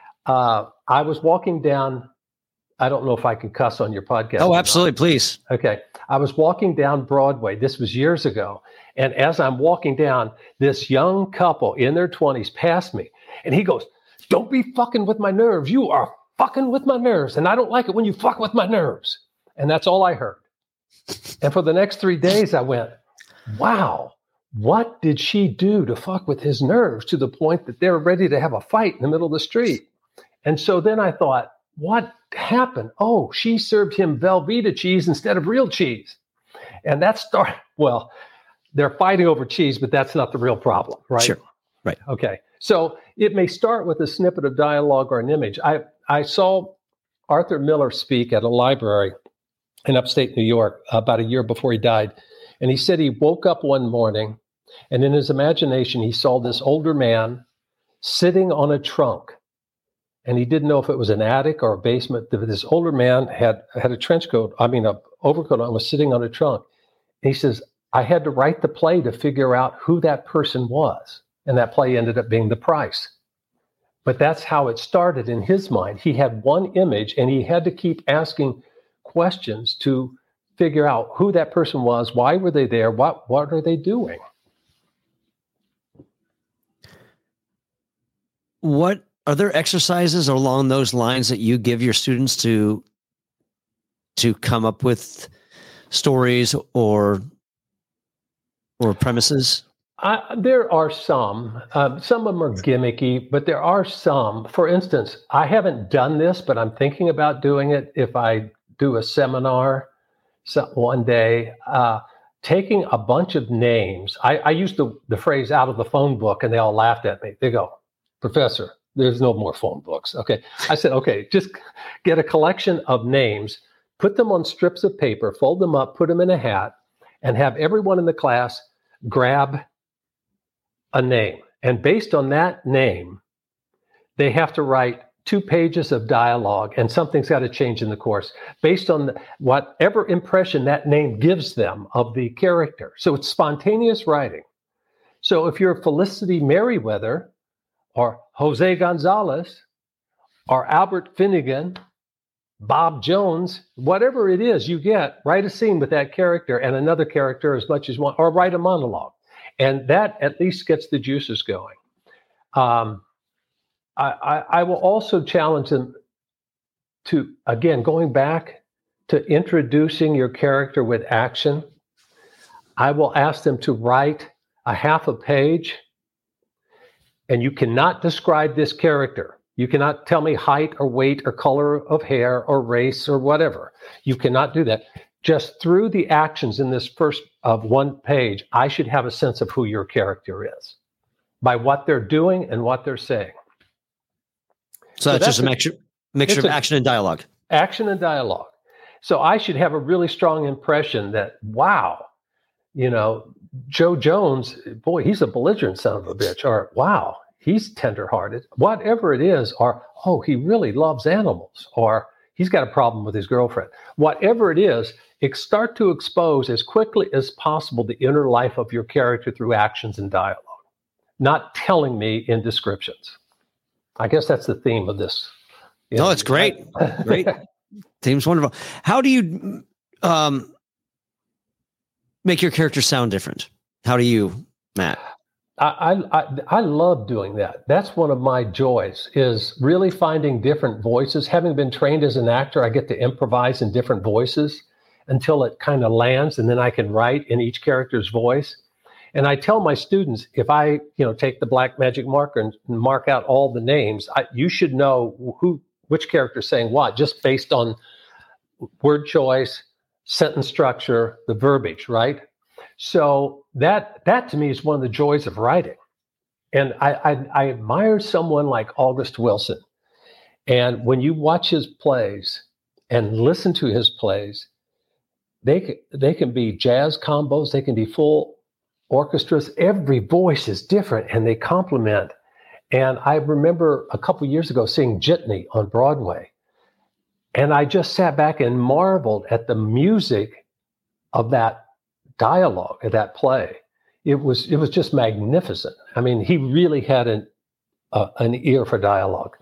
I was walking down, I don't know if I can cuss on your podcast. Oh, absolutely. Please. Okay. I was walking down Broadway. This was years ago. And as I'm walking down, this young couple in their 20s passed me. And he goes, don't be fucking with my nerves. You are fucking with my nerves. And I don't like it when you fuck with my nerves. And that's all I heard. And for the next 3 days, I went, wow, what did she do to fuck with his nerves to the point that they're ready to have a fight in the middle of the street? And so then I thought, what happened? Oh, she served him Velveeta cheese instead of real cheese. And that started, well, they're fighting over cheese, but that's not the real problem, right? Sure. Right. Okay. So it may start with a snippet of dialogue or an image. I saw Arthur Miller speak at a library in upstate New York about a year before he died. And he said he woke up one morning and in his imagination, he saw this older man sitting on a trunk. And he didn't know if it was an attic or a basement. This older man had a trench coat, an overcoat on, was sitting on a trunk. And he says, I had to write the play to figure out who that person was. And that play ended up being The Price. But that's how it started in his mind. He had one image and he had to keep asking questions to figure out who that person was, why were they there, what are they doing? What are there exercises along those lines that you give your students to come up with stories or premises? There are some. Some of them are gimmicky, but there are some. For instance, I haven't done this, but I'm thinking about doing it if I do a seminar one day. Taking a bunch of names. I used the phrase out of the phone book, and they all laughed at me. They go, "Professor, there's no more phone books." Okay. I said, okay, just get a collection of names, put them on strips of paper, fold them up, put them in a hat, and have everyone in the class grab a name. And based on that name, they have to write 2 pages of dialogue, and something's got to change in the course based on whatever impression that name gives them of the character. So it's spontaneous writing. So if you're Felicity Merriweather or Jose Gonzalez or Albert Finnegan, Bob Jones, whatever it is you get, write a scene with that character and another character as much as one, or write a monologue. And that at least gets the juices going. I will also challenge them to, again, going back to introducing your character with action. I will ask them to write a half a page, and you cannot describe this character. You cannot tell me height or weight or color of hair or race or whatever. You cannot do that. Just through the actions in this first of 1 page, I should have a sense of who your character is by what they're doing and what they're saying. So that's just a mixture of action and dialogue. Action and dialogue. So I should have a really strong impression that, wow, Joe Jones, boy, he's a belligerent son of a bitch. Or, wow, he's tenderhearted. Whatever it is, or, oh, he really loves animals. Or he's got a problem with his girlfriend. Whatever it is, start to expose as quickly as possible the inner life of your character through actions and dialogue, not telling me in descriptions. I guess that's the theme of this. No, it's great. Great. Theme's wonderful. How do you make your character sound different? How do you, Matt? I love doing that. That's one of my joys, is really finding different voices. Having been trained as an actor, I get to improvise in different voices until it kind of lands, and then I can write in each character's voice. And I tell my students, if I, take the black magic marker and mark out all the names, you should know which character is saying what, just based on word choice, sentence structure, the verbiage, right? So that to me is one of the joys of writing. And I admire someone like August Wilson. And when you watch his plays and listen to his plays, they can be jazz combos, they can be full orchestras. Every voice is different and they complement. And I remember a couple years ago seeing Jitney on Broadway. And I just sat back and marveled at the music of that dialogue, of that play. It was just magnificent. I mean, he really had an ear for dialogue.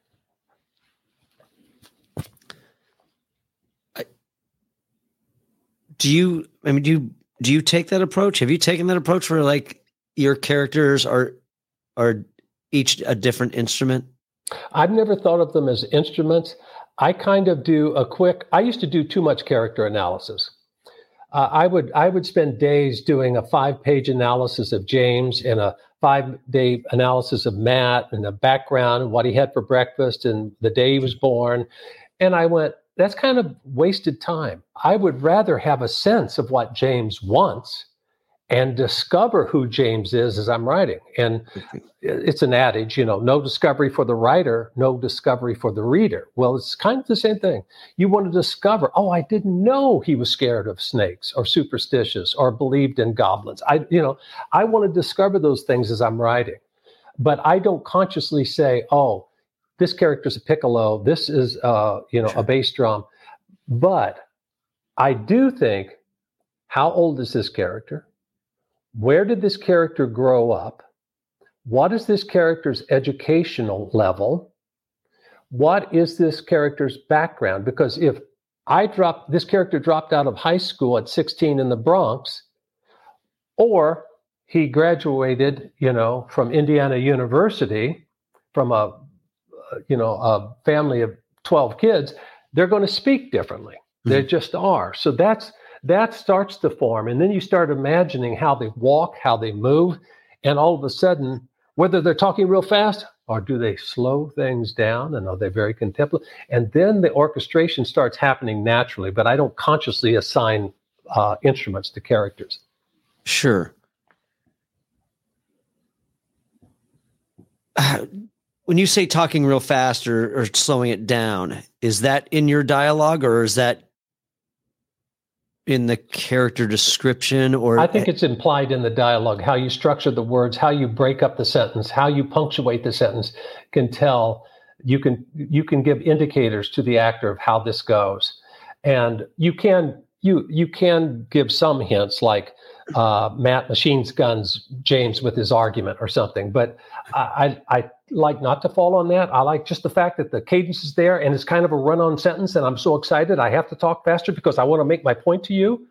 Do you take that approach? Have you taken that approach where like your characters are each a different instrument? I've never thought of them as instruments. I kind of do I used to do too much character analysis. I would spend days doing a 5-page analysis of James and a 5-day analysis of Matt and the background and what he had for breakfast and the day he was born. And I went, that's kind of wasted time. I would rather have a sense of what James wants and discover who James is as I'm writing. And it's an adage, no discovery for the writer, no discovery for the reader. Well, it's kind of the same thing. You want to discover, I didn't know he was scared of snakes or superstitious or believed in goblins. I want to discover those things as I'm writing. But I don't consciously say, this character's a piccolo, this is a bass drum. But I do think, how old is this character? Where did this character grow up? What is this character's educational level? What is this character's background? Because if this character dropped out of high school at 16 in the Bronx, or he graduated, from Indiana University from a a family of 12 kids, they're going to speak differently. Mm-hmm. They just are. So that starts to form. And then you start imagining how they walk, how they move. And all of a sudden, whether they're talking real fast or do they slow things down, and are they very contemplative? And then the orchestration starts happening naturally, but I don't consciously assign instruments to characters. Sure. When you say talking real fast or slowing it down, is that in your dialogue or is that in the character description? Or I think it's implied in the dialogue, how you structure the words, how you break up the sentence, how you punctuate the sentence can tell. You can give indicators to the actor of how this goes. And you can give some hints, like Matt machines guns James with his argument or something. But I like not to fall on that. I like just the fact that the cadence is there and it's kind of a run-on sentence, and I'm so excited I have to talk faster because I want to make my point to you.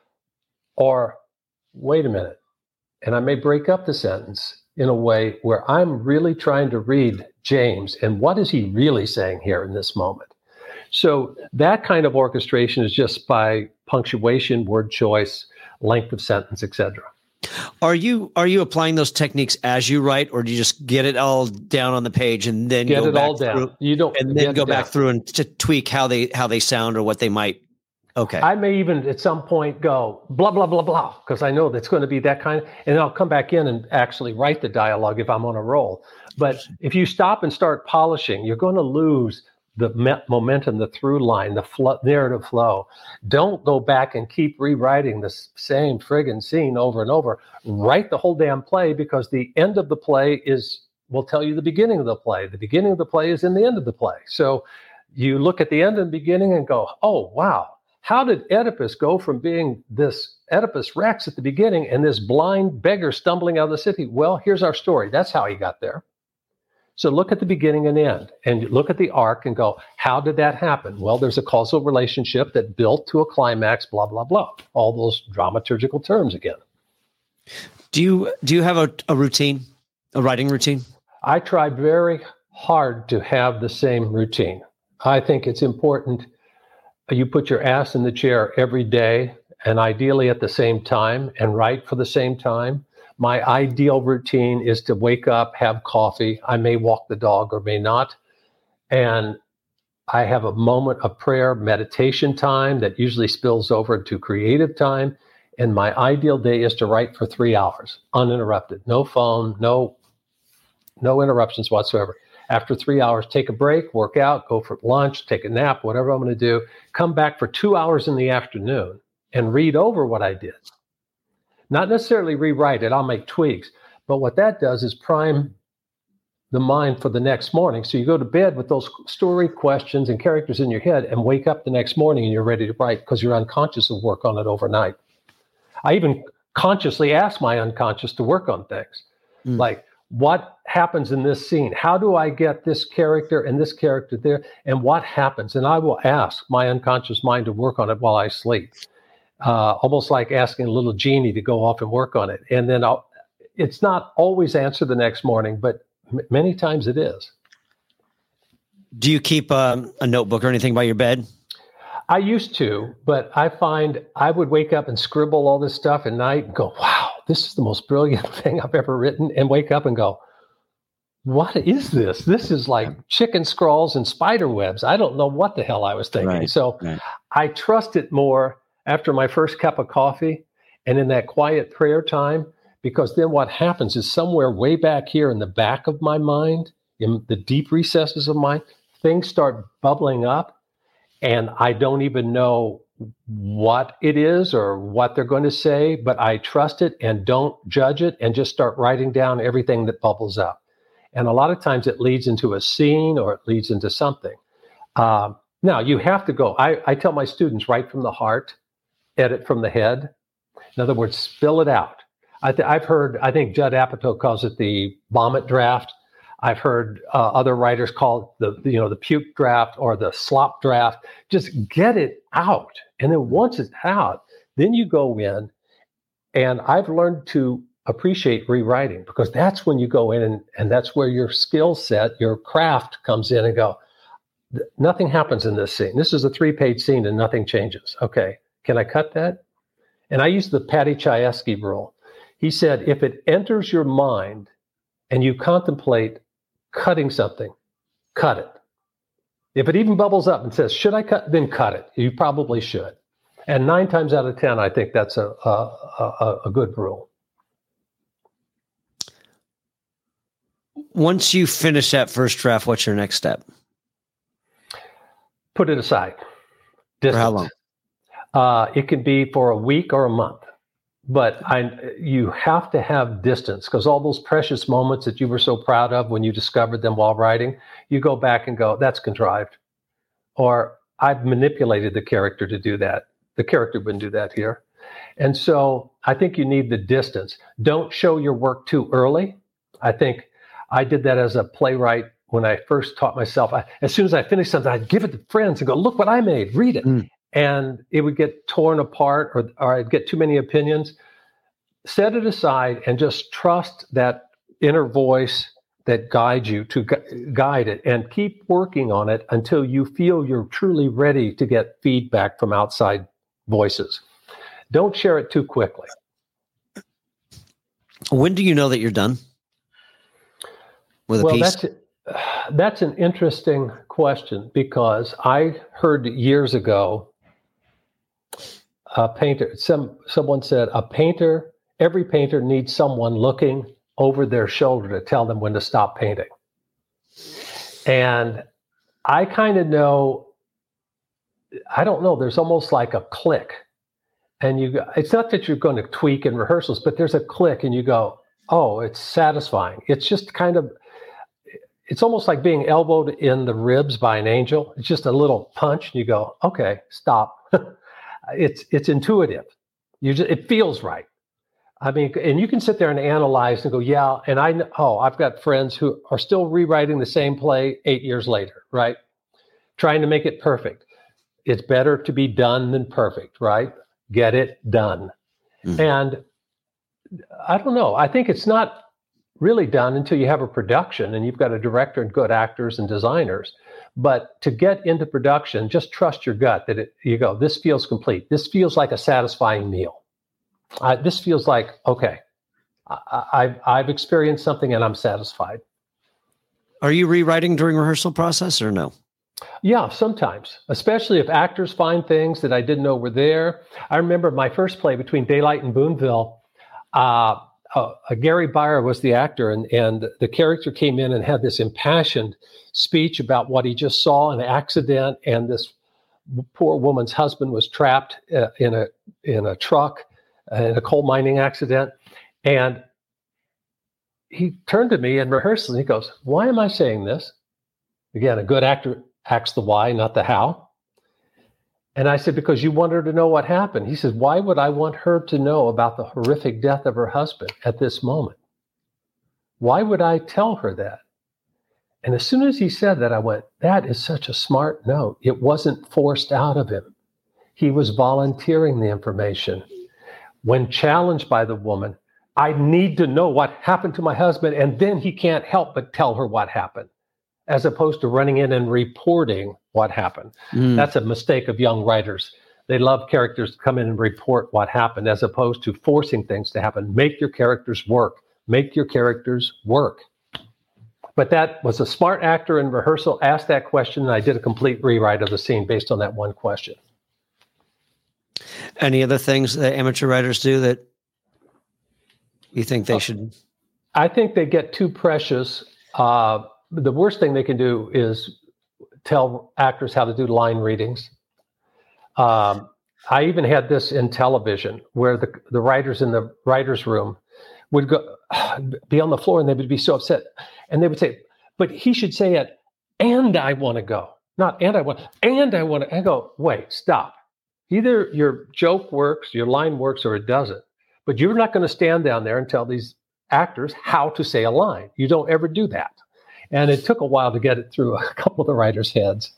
Or wait a minute, and I may break up the sentence in a way where I'm really trying to read James and what is he really saying here in this moment. So that kind of orchestration is just by punctuation, word choice, length of sentence, etc. Are you applying those techniques as you write, or do you just get it all down on the page and then get it all down? You don't, and then go back through and to tweak how they sound or what they might. Okay. I may even at some point go blah blah blah blah because I know that's going to be that kind of, and I'll come back in and actually write the dialogue if I'm on a roll. But if you stop and start polishing, you're going to lose the momentum, the through line, the narrative flow. Don't go back and keep rewriting the same friggin' scene over and over. Write the whole damn play, because the end of the play will tell you the beginning of the play. The beginning of the play is in the end of the play. So you look at the end and beginning and go, oh, wow. How did Oedipus go from being this Oedipus Rex at the beginning and this blind beggar stumbling out of the city? Well, here's our story. That's how he got there. So look at the beginning and end, and look at the arc and go, how did that happen? Well, there's a causal relationship that built to a climax, blah, blah, blah. All those dramaturgical terms again. Do you have a routine, a writing routine? I try very hard to have the same routine. I think it's important. You put your ass in the chair every day, and ideally at the same time, and write for the same time. My ideal routine is to wake up, have coffee. I may walk the dog or may not. And I have a moment of prayer, meditation time that usually spills over into creative time. And my ideal day is to write for 3 hours, uninterrupted. No phone, no interruptions whatsoever. After 3 hours, take a break, work out, go for lunch, take a nap, whatever I'm going to do. Come back for 2 hours in the afternoon and read over what I did. Not necessarily rewrite it, I'll make tweaks. But what that does is prime the mind for the next morning. So you go to bed with those story questions and characters in your head and wake up the next morning and you're ready to write because your unconscious will work on it overnight. I even consciously ask my unconscious to work on things. Like, what happens in this scene? How do I get this character and this character there? And what happens? And I will ask my unconscious mind to work on it while I sleep. Almost like asking a little genie to go off and work on it. And then it's not always answered the next morning, but many times it is. Do you keep a notebook or anything by your bed? I used to, but I find I would wake up and scribble all this stuff at night and go, wow, this is the most brilliant thing I've ever written, and wake up and go, what is this? This is like chicken scrawls and spider webs. I don't know what the hell I was thinking. Right. So I trust it more after my first cup of coffee and in that quiet prayer time, because then what happens is somewhere way back here in the back of my mind, in the deep recesses of mine, things start bubbling up and I don't even know what it is or what they're going to say, but I trust it and don't judge it and just start writing down everything that bubbles up. And a lot of times it leads into a scene or it leads into something. Now you have to go. I tell my students, write from the heart, edit from the head. In other words, spill it out. I've heard, I think Judd Apatow calls it the vomit draft. I've heard other writers call it the puke draft or the slop draft. Just get it out. And then once it's out, then you go in. And I've learned to appreciate rewriting, because that's when you go in and that's where your skill set, your craft comes in and go, nothing happens in this scene. This is a 3-page scene and nothing changes. Okay, can I cut that? And I use the Paddy Chayefsky rule. He said, if it enters your mind and you contemplate cutting something, cut it. If it even bubbles up and says, should I cut? Then cut it. You probably should. And 9 times out of 10, I think that's a good rule. Once you finish that first draft, what's your next step? Put it aside. Distance. For how long? It can be for a week or a month. But you have to have distance, because all those precious moments that you were so proud of when you discovered them while writing, you go back and go, that's contrived. Or I've manipulated the character to do that. The character wouldn't do that here. And so I think you need the distance. Don't show your work too early. I think I did that as a playwright when I first taught myself. As soon as I finished something, I'd give it to friends and go, look what I made, read it. And it would get torn apart, or I'd get too many opinions. Set it aside and just trust that inner voice that guides you to guide it, and keep working on it until you feel you're truly ready to get feedback from outside voices. Don't share it too quickly. When do you know that you're done with a piece? That's an interesting question, because I heard years ago a painter, someone said, every painter needs someone looking over their shoulder to tell them when to stop painting. And I kind of know, I don't know, there's almost like a click. And it's not that you're going to tweak in rehearsals, but there's a click and you go, oh, it's satisfying. It's just kind of, it's almost like being elbowed in the ribs by an angel. It's just a little punch and you go, okay, stop. It's intuitive. It feels right. I mean, and you can sit there and analyze and go, yeah. And I've got friends who are still rewriting the same play 8 years later, right? Trying to make it perfect. It's better to be done than perfect, right? Get it done. And I don't know. I think it's not really done until you have a production and you've got a director and good actors and designers. But to get into production, just trust your gut that you go, this feels complete. This feels like a satisfying meal. This feels like, okay, I've experienced something and I'm satisfied. Are you rewriting during rehearsal process or no? Yeah, sometimes, especially if actors find things that I didn't know were there. I remember my first play, Between Daylight and Boonville, Gary Byer was the actor, and the character came in and had this impassioned speech about what he just saw, an accident, and this poor woman's husband was trapped in a truck in a coal mining accident. And he turned to me in rehearsal and he goes, why am I saying this? Again, a good actor acts the why, not the how. And I said, because you want her to know what happened. He said, why would I want her to know about the horrific death of her husband at this moment? Why would I tell her that? And as soon as he said that, I went, that is such a smart note. It wasn't forced out of him. He was volunteering the information. When challenged by the woman, I need to know what happened to my husband, and then he can't help but tell her what happened, as opposed to running in and reporting what happened. That's a mistake of young writers. They love characters to come in and report what happened, as opposed to forcing things to happen. Make your characters work. Make your characters work. But that was a smart actor in rehearsal, asked that question, and I did a complete rewrite of the scene based on that one question. Any other things that amateur writers do that you think they should? I think they get too precious. The worst thing they can do is tell actors how to do line readings. I even had this in television where the writers in the writer's room would be on the floor and they would be so upset. And they would say, but he should say it, and I want to go. Not, and I want to. I go, wait, stop. Either your joke works, your line works, or it doesn't. But you're not going to stand down there and tell these actors how to say a line. You don't ever do that. And it took a while to get it through a couple of the writers' heads.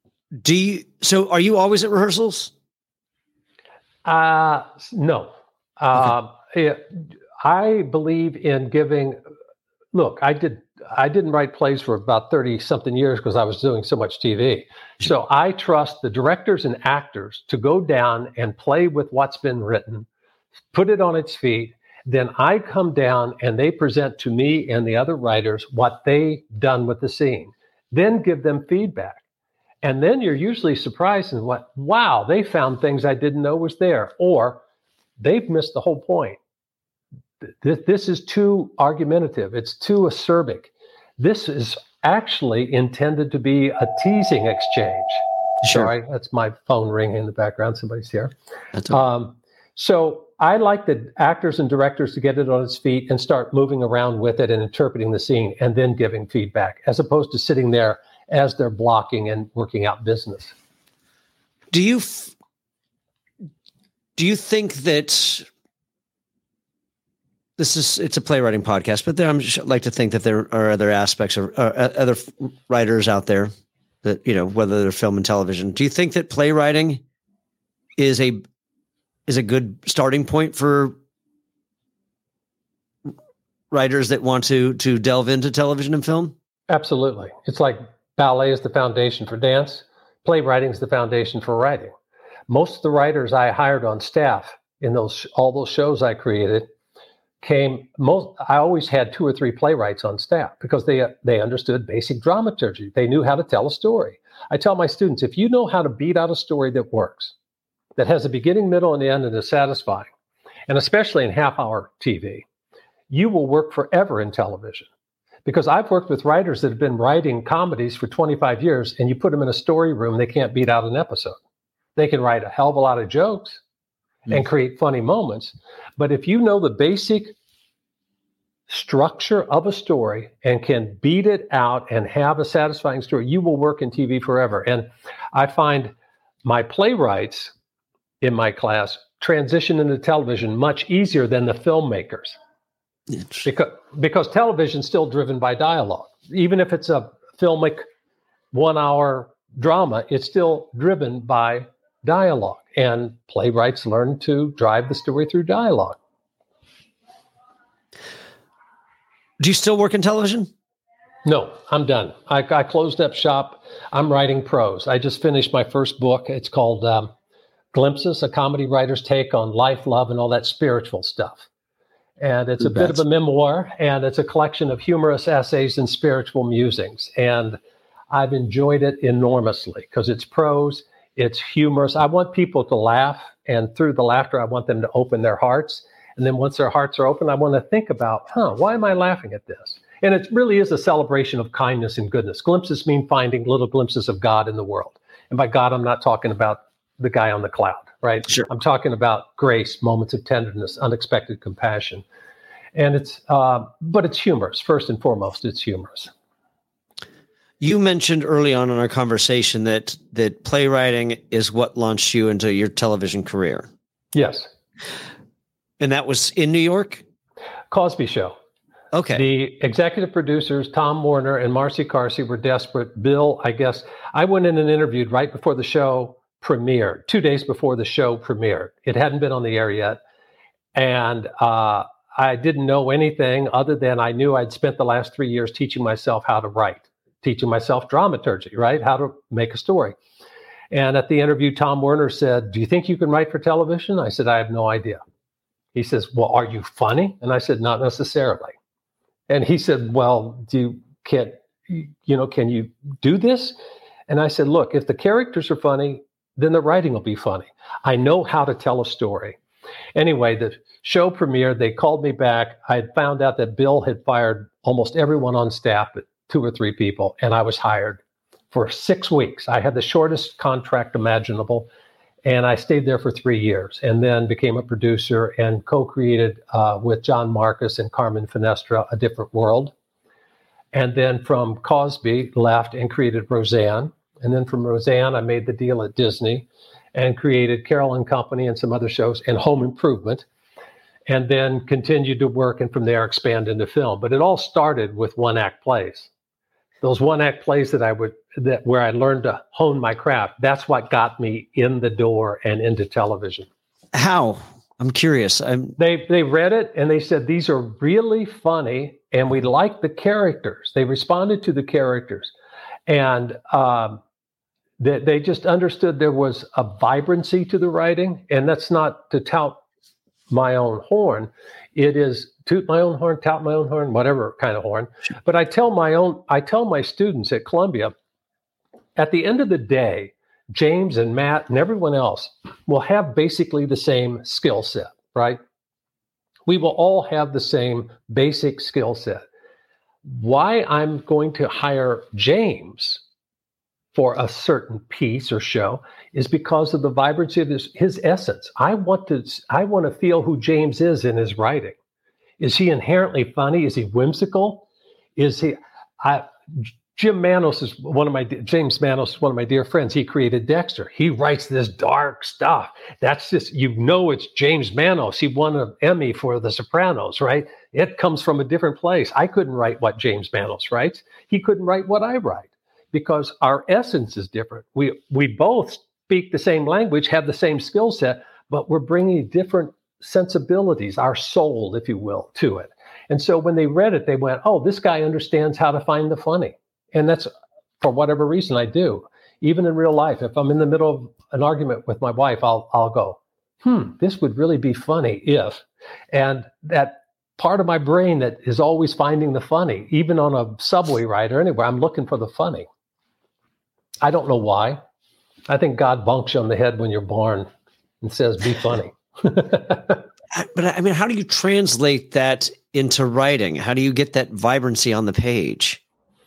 So are you always at rehearsals? No. I believe in giving. Look, I didn't write plays for about 30 something years because I was doing so much TV. So I trust the directors and actors to go down and play with what's been written, put it on its feet. Then I come down and they present to me and the other writers what they've done with the scene, then give them feedback. And then you're usually surprised in wow, they found things I didn't know was there, or they've missed the whole point. This is too argumentative. It's too acerbic. This is actually intended to be a teasing exchange. Sure. Sorry, that's my phone ringing in the background. Somebody's here. That's okay. So I like the actors and directors to get it on its feet and start moving around with it and interpreting the scene and then giving feedback, as opposed to sitting there as they're blocking and working out business. Do you think that it's a playwriting podcast, but I like to think that there are other aspects of other writers out there that, whether they're film and television. Do you think that playwriting is a good starting point for writers that want to delve into television and film? Absolutely. It's like ballet is the foundation for dance. Playwriting is the foundation for writing. Most of the writers I hired on staff in all those shows I created I always had 2 or 3 playwrights on staff because they understood basic dramaturgy. They knew how to tell a story. I tell my students, if you know how to beat out a story that works, that has a beginning, middle, and end, and is satisfying, and especially in half-hour TV, you will work forever in television. Because I've worked with writers that have been writing comedies for 25 years, and you put them in a story room, they can't beat out an episode. They can write a hell of a lot of jokes and create funny moments. But if you know the basic structure of a story and can beat it out and have a satisfying story, you will work in TV forever. And I find my playwrights in my class transition into television much easier than the filmmakers. Because television's still driven by dialogue. Even if it's a filmic 1-hour drama, it's still driven by dialogue. And playwrights learn to drive the story through dialogue. Do you still work in television? No, I'm done. I closed up shop. I'm writing prose. I just finished my first book. It's called Glimpses, a comedy writer's take on life, love, and all that spiritual stuff. And it's a bit of a memoir, and it's a collection of humorous essays and spiritual musings. And I've enjoyed it enormously because it's prose, it's humorous. I want people to laugh, and through the laughter, I want them to open their hearts. And then once their hearts are open, I want to think about, why am I laughing at this? And it really is a celebration of kindness and goodness. Glimpses mean finding little glimpses of God in the world. And by God, I'm not talking about the guy on the cloud, right? Sure. I'm talking about grace, moments of tenderness, unexpected compassion. And but it's humorous. First and foremost, it's humorous. You mentioned early on in our conversation that playwriting is what launched you into your television career. Yes. And that was in New York? Cosby Show. Okay. The executive producers, Tom Warner and Marcy Carsey, were desperate. Bill, I went in and interviewed right before the show premiered, 2 days before the show premiered. It hadn't been on the air yet. And I didn't know anything other than I knew I'd spent the last 3 years teaching myself how to write, teaching myself dramaturgy, right? How to make a story. And at the interview, Tom Warner said, "Do you think you can write for television?" I said, "I have no idea." He says, "Well, are you funny?" And I said, "Not necessarily." And he said, "Well, can you do this?" And I said, "Look, if the characters are funny, then the writing will be funny. I know how to tell a story." Anyway, the show premiered. They called me back. I had found out that Bill had fired almost everyone on staff, but 2 or 3 people, and I was hired for 6 weeks. I had the shortest contract imaginable, and I stayed there for 3 years and then became a producer and co-created with John Marcus and Carmen Finestra, A Different World. And then from Cosby, left and created Roseanne. And then from Roseanne, I made the deal at Disney and created Carol and Company and some other shows and Home Improvement. And then continued to work and from there expand into film. But it all started with one-act plays. Those one-act plays where I learned to hone my craft. That's what got me in the door and into television. How? I'm curious. They read it and they said, these are really funny and we like the characters. They responded to the characters. And they just understood there was a vibrancy to the writing. And that's not to tout my own horn. It is toot my own horn, tout my own horn, whatever kind of horn. But I tell my students at Columbia, at the end of the day, James and Matt and everyone else will have basically the same skill set, right? We will all have the same basic skill set. Why I'm going to hire James for a certain piece or show is because of the vibrancy of his essence. I want to feel who James is in his writing. Is he inherently funny? Is he whimsical? Is he? James Manos is one of my dear friends. He created Dexter. He writes this dark stuff. That's just, it's James Manos. He won an Emmy for The Sopranos, right? It comes from a different place. I couldn't write what James Manos writes. He couldn't write what I write because our essence is different. We both speak the same language, have the same skill set, but we're bringing different sensibilities, our soul, if you will, to it. And so when they read it, they went, oh, this guy understands how to find the funny. And that's, for whatever reason, I do. Even in real life, if I'm in the middle of an argument with my wife, I'll go, this would really be funny if. And that part of my brain that is always finding the funny, even on a subway ride or anywhere, I'm looking for the funny. I don't know why. I think God bonks you on the head when you're born and says, be funny. But I mean, how do you translate that into writing? How do you get that vibrancy on the page?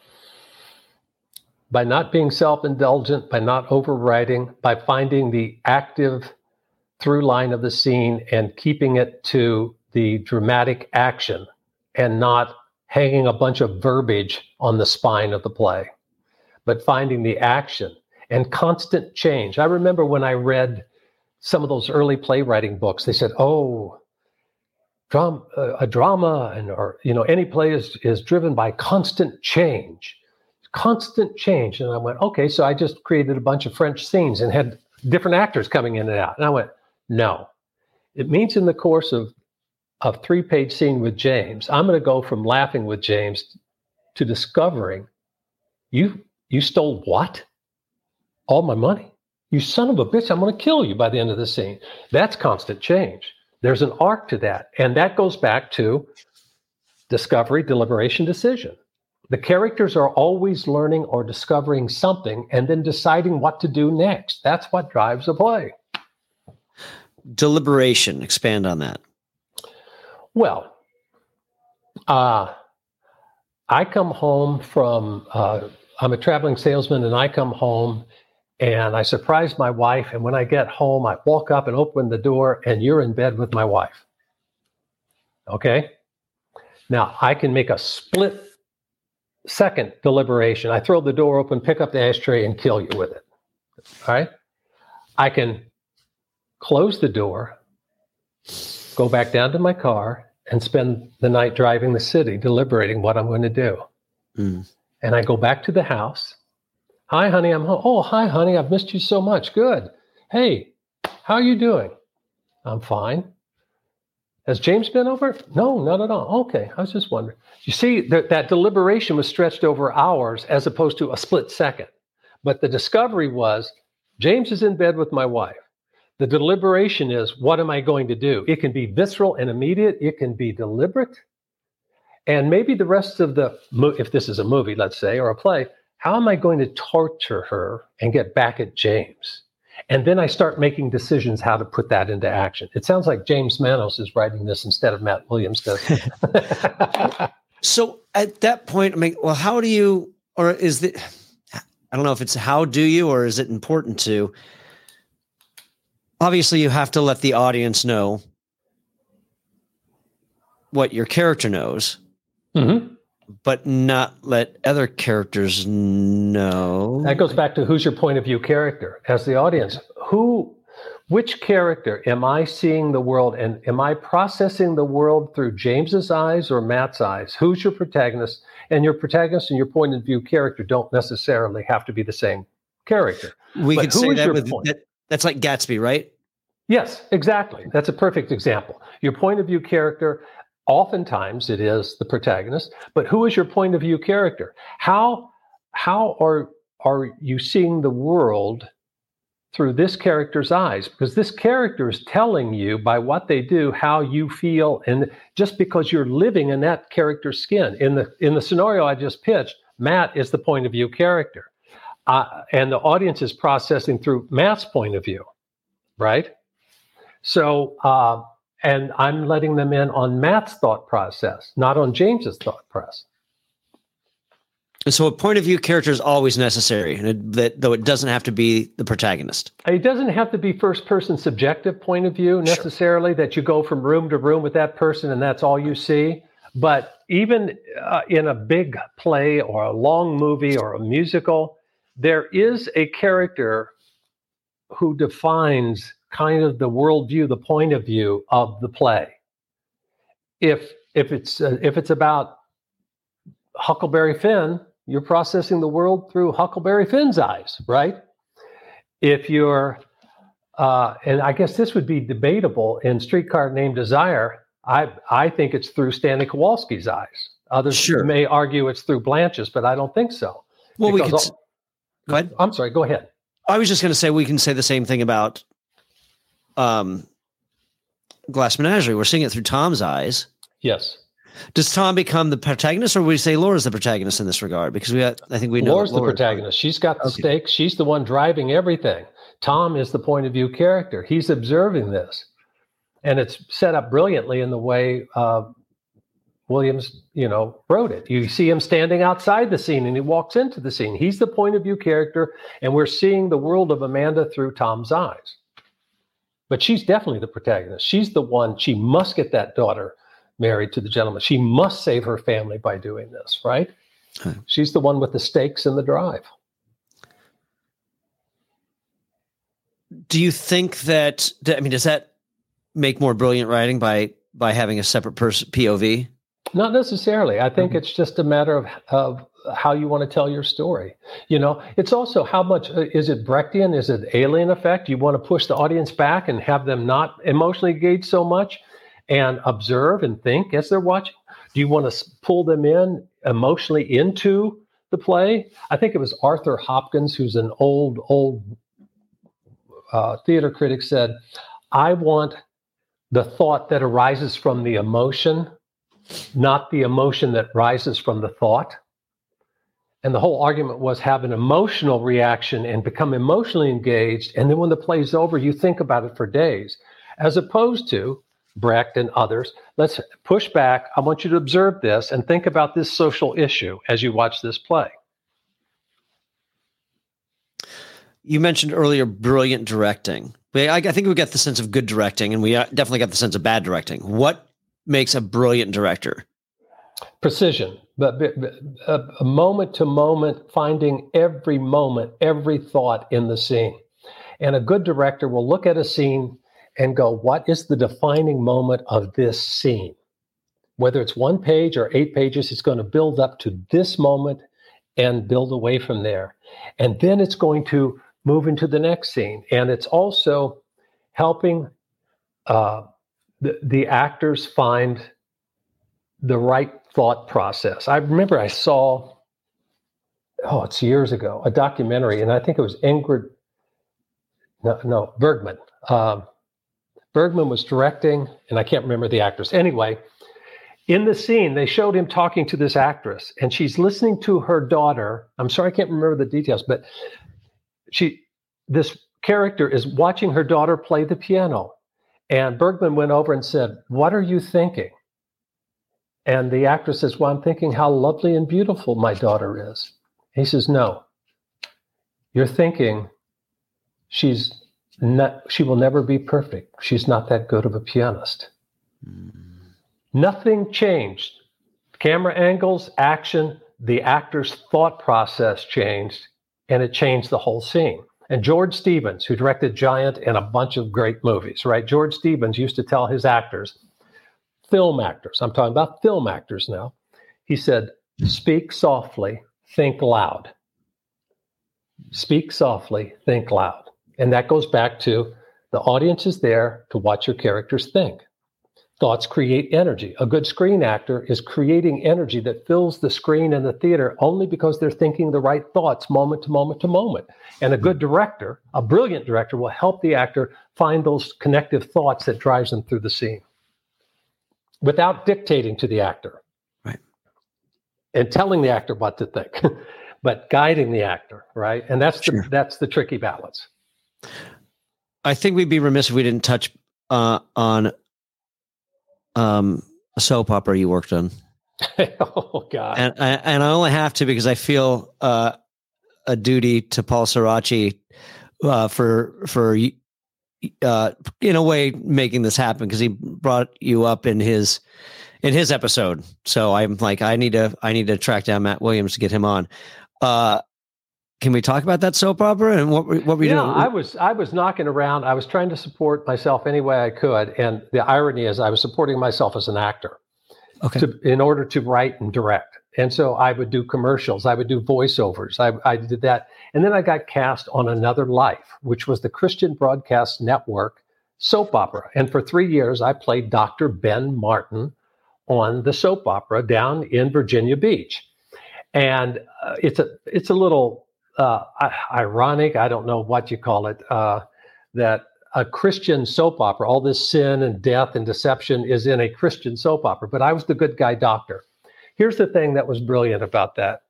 By not being self-indulgent, by not overwriting, by finding the active through line of the scene and keeping it to the dramatic action and not hanging a bunch of verbiage on the spine of the play, but finding the action and constant change. I remember when I read some of those early playwriting books, they said, a drama or any play is driven by constant change. And I went, okay, so I just created a bunch of French scenes and had different actors coming in and out. And I went, no, it means in the course of a 3-page scene with James, I'm going to go from laughing with James to discovering you stole what? All my money? You son of a bitch, I'm going to kill you by the end of the scene. That's constant change. There's an arc to that. And that goes back to discovery, deliberation, decision. The characters are always learning or discovering something and then deciding what to do next. That's what drives a play. Deliberation, expand on that. Well, I come home from, I'm a traveling salesman, and I come home and I surprise my wife. And when I get home, I walk up and open the door and you're in bed with my wife. Okay? Now, I can make a split second deliberation. I throw the door open, pick up the ashtray, and kill you with it. All right? I can close the door, go back down to my car, and spend the night driving the city, deliberating what I'm going to do. And I go back to the house. Hi, honey, I'm home. Oh, hi, honey, I've missed you so much. Good. Hey, how are you doing? I'm fine. Has James been over? No, not at all. Okay, I was just wondering. You see, that deliberation was stretched over hours as opposed to a split second. But the discovery was, James is in bed with my wife. The deliberation is, what am I going to do? It can be visceral and immediate. It can be deliberate. And maybe the rest of if this is a movie, let's say, or a play, how am I going to torture her and get back at James? And then I start making decisions how to put that into action. It sounds like James Manos is writing this instead of Matt Williams does. So at that point, I mean, well, how do you, or is it, I don't know if it's how do you, or is it important to, obviously you have to let the audience know what your character knows, but not let other characters know. That goes back to who's your point of view character as the audience. Which character am I seeing the world, and am I processing the world through James's eyes or Matt's eyes? Who's your protagonist? And your protagonist and your point of view character don't necessarily have to be the same character. We could say that that's like Gatsby, right? Yes, exactly. That's a perfect example. Your point of view character, oftentimes it is the protagonist, but who is your point of view character? How are you seeing the world through this character's eyes? Because this character is telling you by what they do how you feel, and just because you're living in that character's skin. In the scenario I just pitched, Matt is the point of view character, and the audience is processing through Matt's point of view, right? So, and I'm letting them in on Matt's thought process, not on James's thought process. And so a point of view character is always necessary, though it doesn't have to be the protagonist. It doesn't have to be first person subjective point of view necessarily, that you go from room to room with that person and that's all you see. But even in a big play or a long movie or a musical, there is a character who defines kind of the worldview, the point of view of the play. If it's about Huckleberry Finn, you're processing the world through Huckleberry Finn's eyes, right? If you're, and I guess this would be debatable in Streetcar Named Desire, I think it's through Stanley Kowalski's eyes. Others may argue it's through Blanche's, but I don't think so. Well, go ahead. I'm sorry, go ahead. I was just going to say we can say the same thing about Glass Menagerie. We're seeing it through Tom's eyes. Yes. Does Tom become the protagonist, or would we say Laura's the protagonist in this regard? Because I think we know Laura's the protagonist. She's got the stakes. She's the one driving everything. Tom is the point of view character. He's observing this, and it's set up brilliantly in the way Williams, wrote it. You see him standing outside the scene, and he walks into the scene. He's the point of view character, and we're seeing the world of Amanda through Tom's eyes. But she's definitely the protagonist. She's the one. She must get that daughter married to the gentleman. She must save her family by doing this, right? She's the one with the stakes and the drive. Do you think that, does that make more brilliant writing by having a separate POV? Not necessarily. I think it's just a matter of how you want to tell your story. It's also how much, is it Brechtian? Is it alien effect? You want to push the audience back and have them not emotionally engage so much and observe and think as they're watching? Do you want to pull them in emotionally into the play? I think it was Arthur Hopkins, who's an old theater critic, said, I want the thought that arises from the emotion, not the emotion that rises from the thought. And the whole argument was have an emotional reaction and become emotionally engaged. And then when the play's over, you think about it for days, as opposed to Brecht and others. Let's push back. I want you to observe this and think about this social issue as you watch this play. You mentioned earlier brilliant directing. I think we got the sense of good directing, and we definitely got the sense of bad directing. What makes a brilliant director? Precision, but a moment to moment, finding every moment, every thought in the scene. And a good director will look at a scene and go, what is the defining moment of this scene? Whether it's 1 page or 8 pages, it's going to build up to this moment and build away from there. And then it's going to move into the next scene. And it's also helping the actors find the right thought process. I remember I saw, it's years ago, a documentary, and I think it was Bergman. Bergman was directing, and I can't remember the actress. Anyway, in the scene, they showed him talking to this actress, and she's listening to her daughter. I'm sorry, I can't remember the details, but this character is watching her daughter play the piano. And Bergman went over and said, what are you thinking? And the actress says, well, I'm thinking how lovely and beautiful my daughter is. He says, no, you're thinking she will never be perfect. She's not that good of a pianist. Nothing changed. Camera angles, action, the actor's thought process changed, and it changed the whole scene. And George Stevens, who directed Giant and a bunch of great movies, right? George Stevens used to tell his actors, film actors, I'm talking about film actors now, he said, speak softly, think loud. Speak softly, think loud. And that goes back to The audience is there to watch your characters think. Thoughts create energy. A good screen actor is creating energy that fills the screen and the theater only because they're thinking the right thoughts moment to moment to moment. And a good director, a brilliant director, will help the actor find those connective thoughts that drives them through the scene without dictating to the actor. Right. And telling the actor what to think, but guiding the actor, right? And that's the tricky balance. I think we'd be remiss if we didn't touch on a soap opera you worked on. Oh God! And I only have to because I feel a duty to Paul Sirachi for in a way making this happen, because he brought you up in his episode. So I'm like, I need to track down Matt Williams to get him on. Can we talk about that soap opera and what were you doing? I was knocking around. I was trying to support myself any way I could, and the irony is, I was supporting myself as an actor, in order to write and direct. And so I would do commercials. I would do voiceovers. I did that, and then I got cast on Another Life, which was the Christian Broadcast Network soap opera. And for 3 years, I played Dr. Ben Martin on the soap opera down in Virginia Beach. And it's a little ironic, I don't know what you call it, that a Christian soap opera, all this sin and death and deception is in a Christian soap opera, but I was the good guy doctor. Here's the thing that was brilliant about that.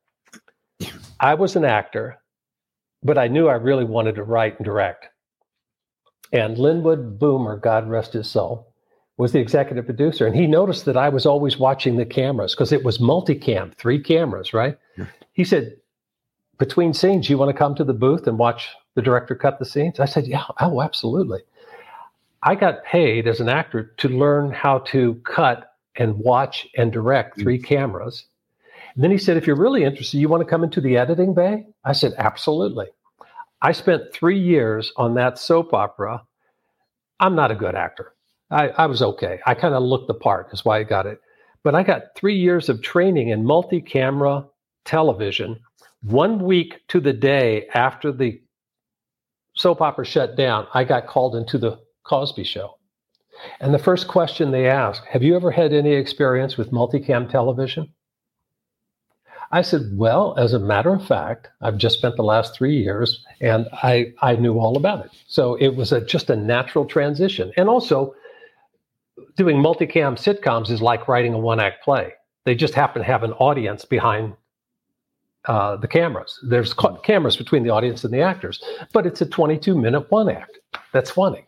I was an actor, but I knew I really wanted to write and direct. And Linwood Boomer, God rest his soul, was the executive producer. And he noticed that I was always watching the cameras, because it was multicam, 3 cameras, right? Yeah. He said, between scenes, you want to come to the booth and watch the director cut the scenes? I said, yeah, oh, absolutely. I got paid as an actor to learn how to cut and watch and direct 3 cameras. And then he said, if you're really interested, you want to come into the editing bay? I said, absolutely. I spent 3 years on that soap opera. I'm not a good actor. I was okay. I kind of looked the part, is why I got it. But I got 3 years of training in multi-camera television. 1 week to the day after the soap opera shut down, I got called into the Cosby Show. And the first question they asked, have you ever had any experience with multicam television? I said, well, as a matter of fact, I've just spent the last 3 years, and I knew all about it. So it was just a natural transition. And also, doing multicam sitcoms is like writing a 1-act play. They just happen to have an audience behind the cameras. There's cameras between the audience and the actors, but it's a 22-minute 1-act. That's funny.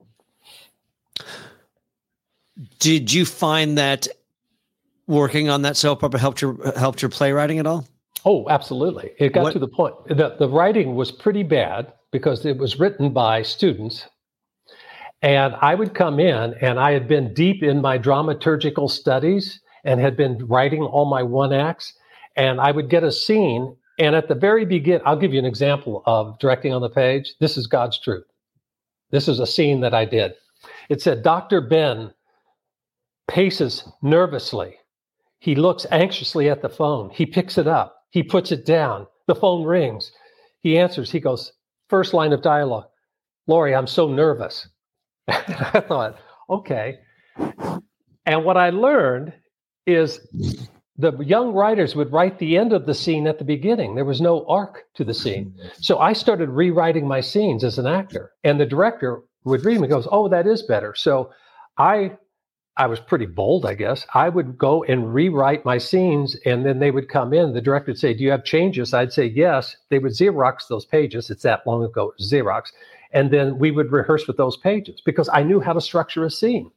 Did you find that working on that soap opera helped your playwriting at all? Oh, absolutely. It got to the point that the writing was pretty bad because it was written by students. And I would come in, and I had been deep in my dramaturgical studies and had been writing all my 1-acts. And I would get a scene, and at the very beginning, I'll give you an example of directing on the page. This is God's truth. This is a scene that I did. It said, Dr. Ben paces nervously. He looks anxiously at the phone. He picks it up. He puts it down. The phone rings. He answers. He goes, first line of dialogue, Laurie, I'm so nervous. I thought, okay. And what I learned is the young writers would write the end of the scene at the beginning. There was no arc to the scene. So I started rewriting my scenes as an actor. And the director would read them and goes, oh, that is better. So I was pretty bold, I guess. I would go and rewrite my scenes, and then they would come in. The director would say, do you have changes? I'd say, yes. They would Xerox those pages. It's that long ago, Xerox. And then we would rehearse with those pages because I knew how to structure a scene.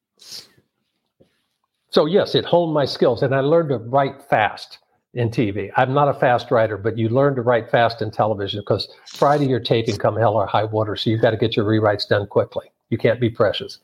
So yes, it honed my skills, and I learned to write fast in TV. I'm not a fast writer, but you learn to write fast in television because Friday you're taping come hell or high water, so you've got to get your rewrites done quickly. You can't be precious.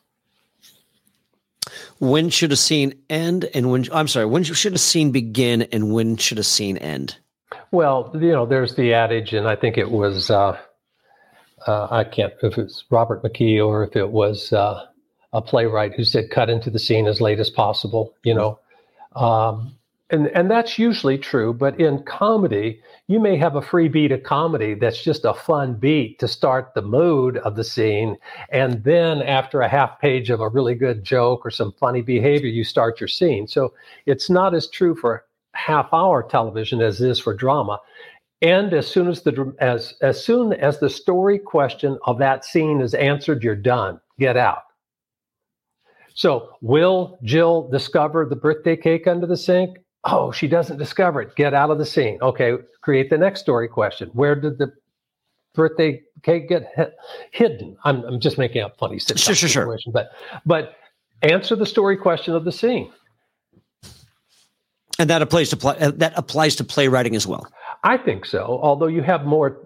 When should a scene end, and when should a scene begin, and when should a scene end? Well, there's the adage, and I think it was I can't if it's Robert McKee or if it was a playwright who said, cut into the scene as late as possible. And that's usually true, but in comedy, you may have a free beat of comedy that's just a fun beat to start the mood of the scene. And then after a half page of a really good joke or some funny behavior, you start your scene. So it's not as true for half-hour television as it is for drama. And as soon as the story question of that scene is answered, you're done. Get out. So will Jill discover the birthday cake under the sink? Oh, she doesn't discover it. Get out of the scene. Okay, create the next story question. Where did the birthday cake get hidden? I'm just making up funny situations. Sure. But answer the story question of the scene. And that applies to playwriting as well. I think so. Although you have more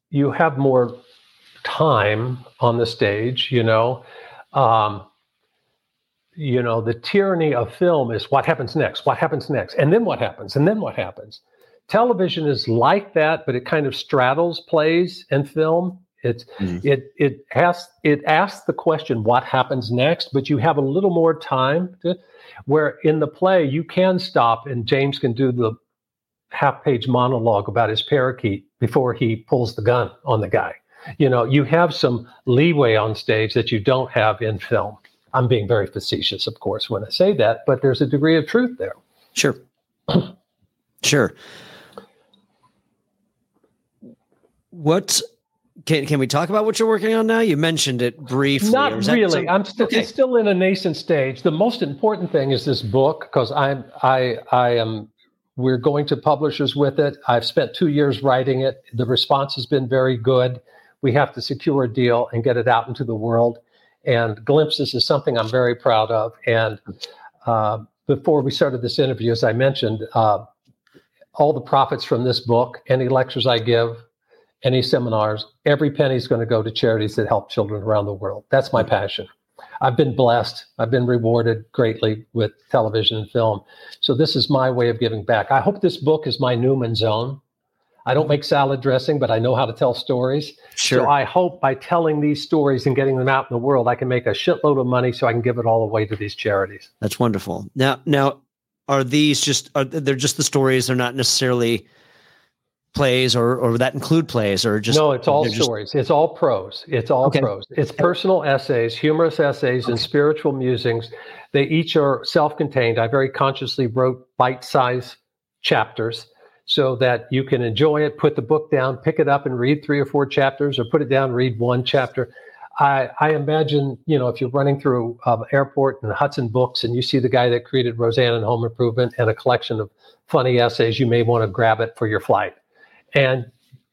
time on the stage. The tyranny of film is what happens next, and then what happens, and then what happens. Television is like that, but it kind of straddles plays and film. It asks the question, what happens next? But you have a little more time where in the play you can stop and James can do the half-page monologue about his parakeet before he pulls the gun on the guy. You have some leeway on stage that you don't have in film. I'm being very facetious, of course, when I say that, but there's a degree of truth there. Sure. Sure. What can we talk about what you're working on now? You mentioned it briefly. Not really. It's still in a nascent stage. The most important thing is this book, because we're going to publishers with it. I've spent 2 years writing it. The response has been very good. We have to secure a deal and get it out into the world. And Glimpses is something I'm very proud of. And before we started this interview, as I mentioned, all the profits from this book, any lectures I give, any seminars, every penny is going to go to charities that help children around the world. That's my passion. I've been blessed. I've been rewarded greatly with television and film. So this is my way of giving back. I hope this book is my Newman zone. I don't make salad dressing, but I know how to tell stories. Sure. So I hope by telling these stories and getting them out in the world, I can make a shitload of money so I can give it all away to these charities. That's wonderful. Now, are these they're just the stories? They're not necessarily plays or that include plays or just? No, it's all stories. It's all prose. It's all prose. It's personal essays, humorous essays, and spiritual musings. They each are self-contained. I very consciously wrote bite-sized chapters so that you can enjoy it, put the book down, pick it up and read 3 or 4 chapters, or put it down, read 1 chapter. I imagine, if you're running through airport and Hudson Books and you see the guy that created Roseanne and Home Improvement and a collection of funny essays, you may want to grab it for your flight. And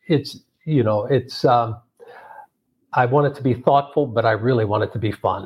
I want it to be thoughtful, but I really want it to be fun.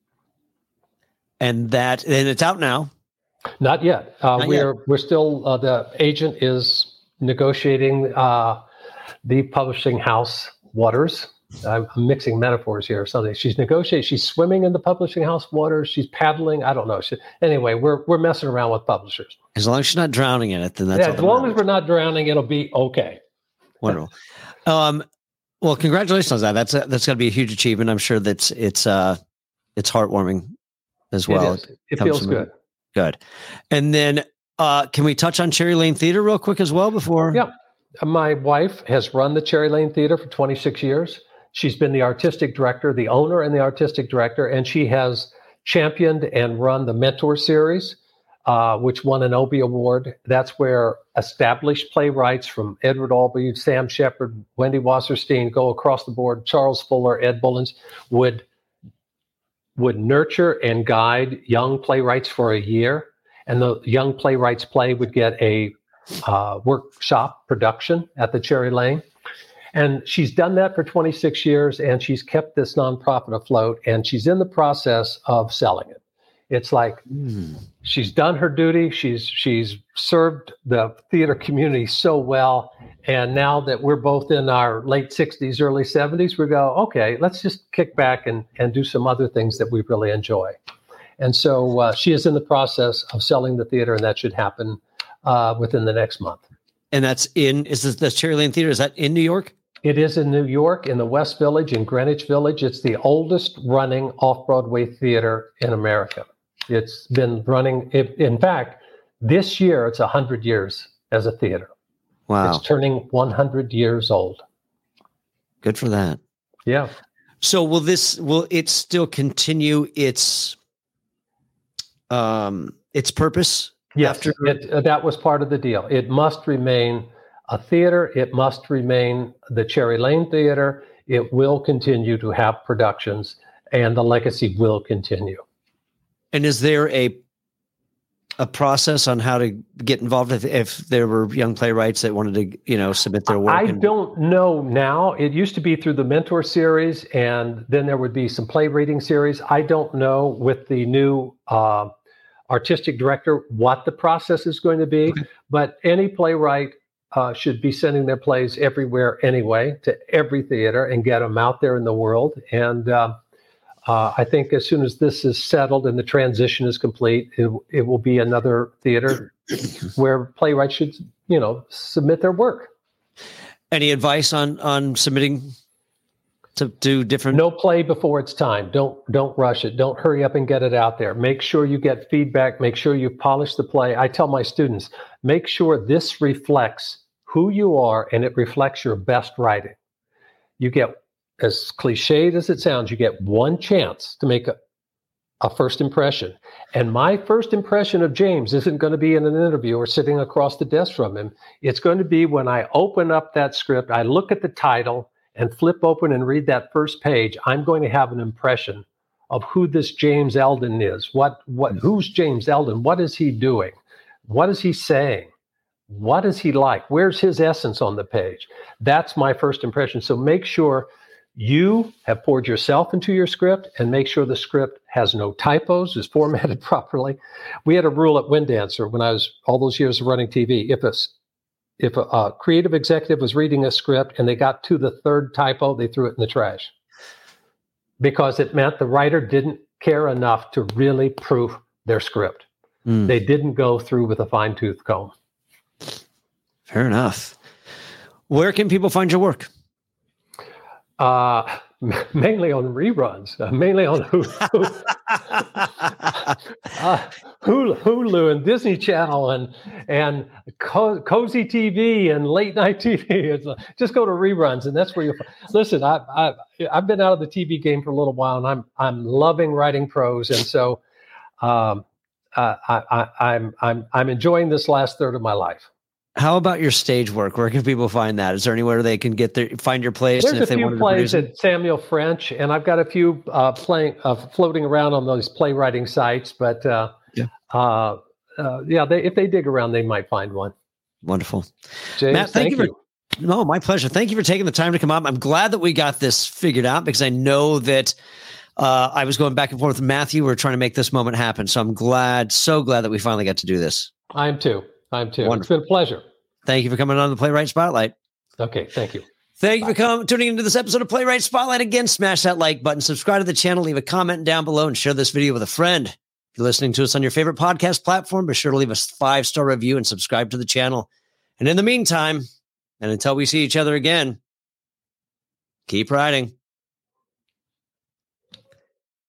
And it's out now. Not yet. We're still, the agent is negotiating the publishing house waters. I'm mixing metaphors here or something. She's negotiating. She's swimming in the publishing house waters. She's paddling. I don't know. Anyway, we're messing around with publishers. As long as she's not drowning in it, then that's as long as we're not drowning, it'll be okay. Wonderful. Well, congratulations on that. That's got to be a huge achievement. I'm sure that it's heartwarming as well. It feels good. Good. And then can we touch on Cherry Lane Theater real quick as well before? Yeah. My wife has run the Cherry Lane Theater for 26 years. She's been the artistic director, the owner and the artistic director, and she has championed and run the Mentor Series, which won an Obie Award. That's where established playwrights from Edward Albee, Sam Shepard, Wendy Wasserstein, go across the board, Charles Fuller, Ed Bullins, would nurture and guide young playwrights for a year. And the young playwrights play would get a workshop production at the Cherry Lane. And she's done that for 26 years, and she's kept this nonprofit afloat, and she's in the process of selling it. It's like she's done her duty. She's served the theater community so well. And now that we're both in our late 60s, early 70s, we go, okay, let's just kick back and do some other things that we really enjoy. And so she is in the process of selling the theater, and that should happen within the next month. And that's the Cherry Lane Theater, is that in New York? It is in New York, in the West Village, in Greenwich Village. It's the oldest running off-Broadway theater in America. It's been running, in fact, This year, it's 100 years as a theater. Wow. It's turning 100 years old. Good for that. Yeah. So will it still continue its purpose? Yes, that was part of the deal. It must remain a theater. It must remain the Cherry Lane Theater. It will continue to have productions, and the legacy will continue. And is there a process on how to get involved if there were young playwrights that wanted to, submit their work? I don't know now. It used to be through the Mentor series, and then there would be some play reading series. I don't know with the new artistic director what the process is going to be, okay. But any playwright should be sending their plays everywhere anyway, to every theater, and get them out there in the world. And I think as soon as this is settled and the transition is complete, it will be another theater where playwrights should, submit their work. Any advice on submitting to do different? No play before it's time. Don't rush it. Don't hurry up and get it out there. Make sure you get feedback. Make sure you polish the play. I tell my students, make sure this reflects who you are and it reflects your best writing. You get, as cliched as it sounds, you get one chance to make a first impression. And my first impression of James isn't going to be in an interview or sitting across the desk from him. It's going to be when I open up that script, I look at the title and flip open and read that first page. I'm going to have an impression of who this James Eldon is. Who's James Eldon? What is he doing? What is he saying? What is he like? Where's his essence on the page? That's my first impression. So make sure you have poured yourself into your script and make sure the script has no typos, is formatted properly. We had a rule at Windancer when I was all those years of running TV. If a creative executive was reading a script and they got to the third typo, they threw it in the trash because it meant the writer didn't care enough to really proof their script. They didn't go through with a fine-tooth comb. Fair enough. Where can people find your work? Mainly on reruns, mainly on Hulu and Disney Channel and Cozy TV and late night TV. Just go to reruns, and that's where you'll listen. I've been out of the TV game for a little while, and I'm loving writing prose, and so I'm enjoying this last third of my life. How about your stage work? Where can people find that? Is there anywhere they can find your plays? There's a few plays at Samuel French, and I've got a few floating around on those playwriting sites. But if they dig around, they might find one. Wonderful, James. Matt, thank you. No, my pleasure. Thank you for taking the time to come up. I'm glad that we got this figured out because I know that I was going back and forth with Matthew. We're trying to make this moment happen. So I'm so glad that we finally got to do this. I am too. Wonderful. It's been a pleasure. Thank you for coming on the Playwright Spotlight. Okay, thank you. Thank you for tuning into this episode of Playwright Spotlight. Again, smash that like button, subscribe to the channel, leave a comment down below, and share this video with a friend. If you're listening to us on your favorite podcast platform, be sure to leave us a 5-star review and subscribe to the channel. And in the meantime, and until we see each other again, keep writing.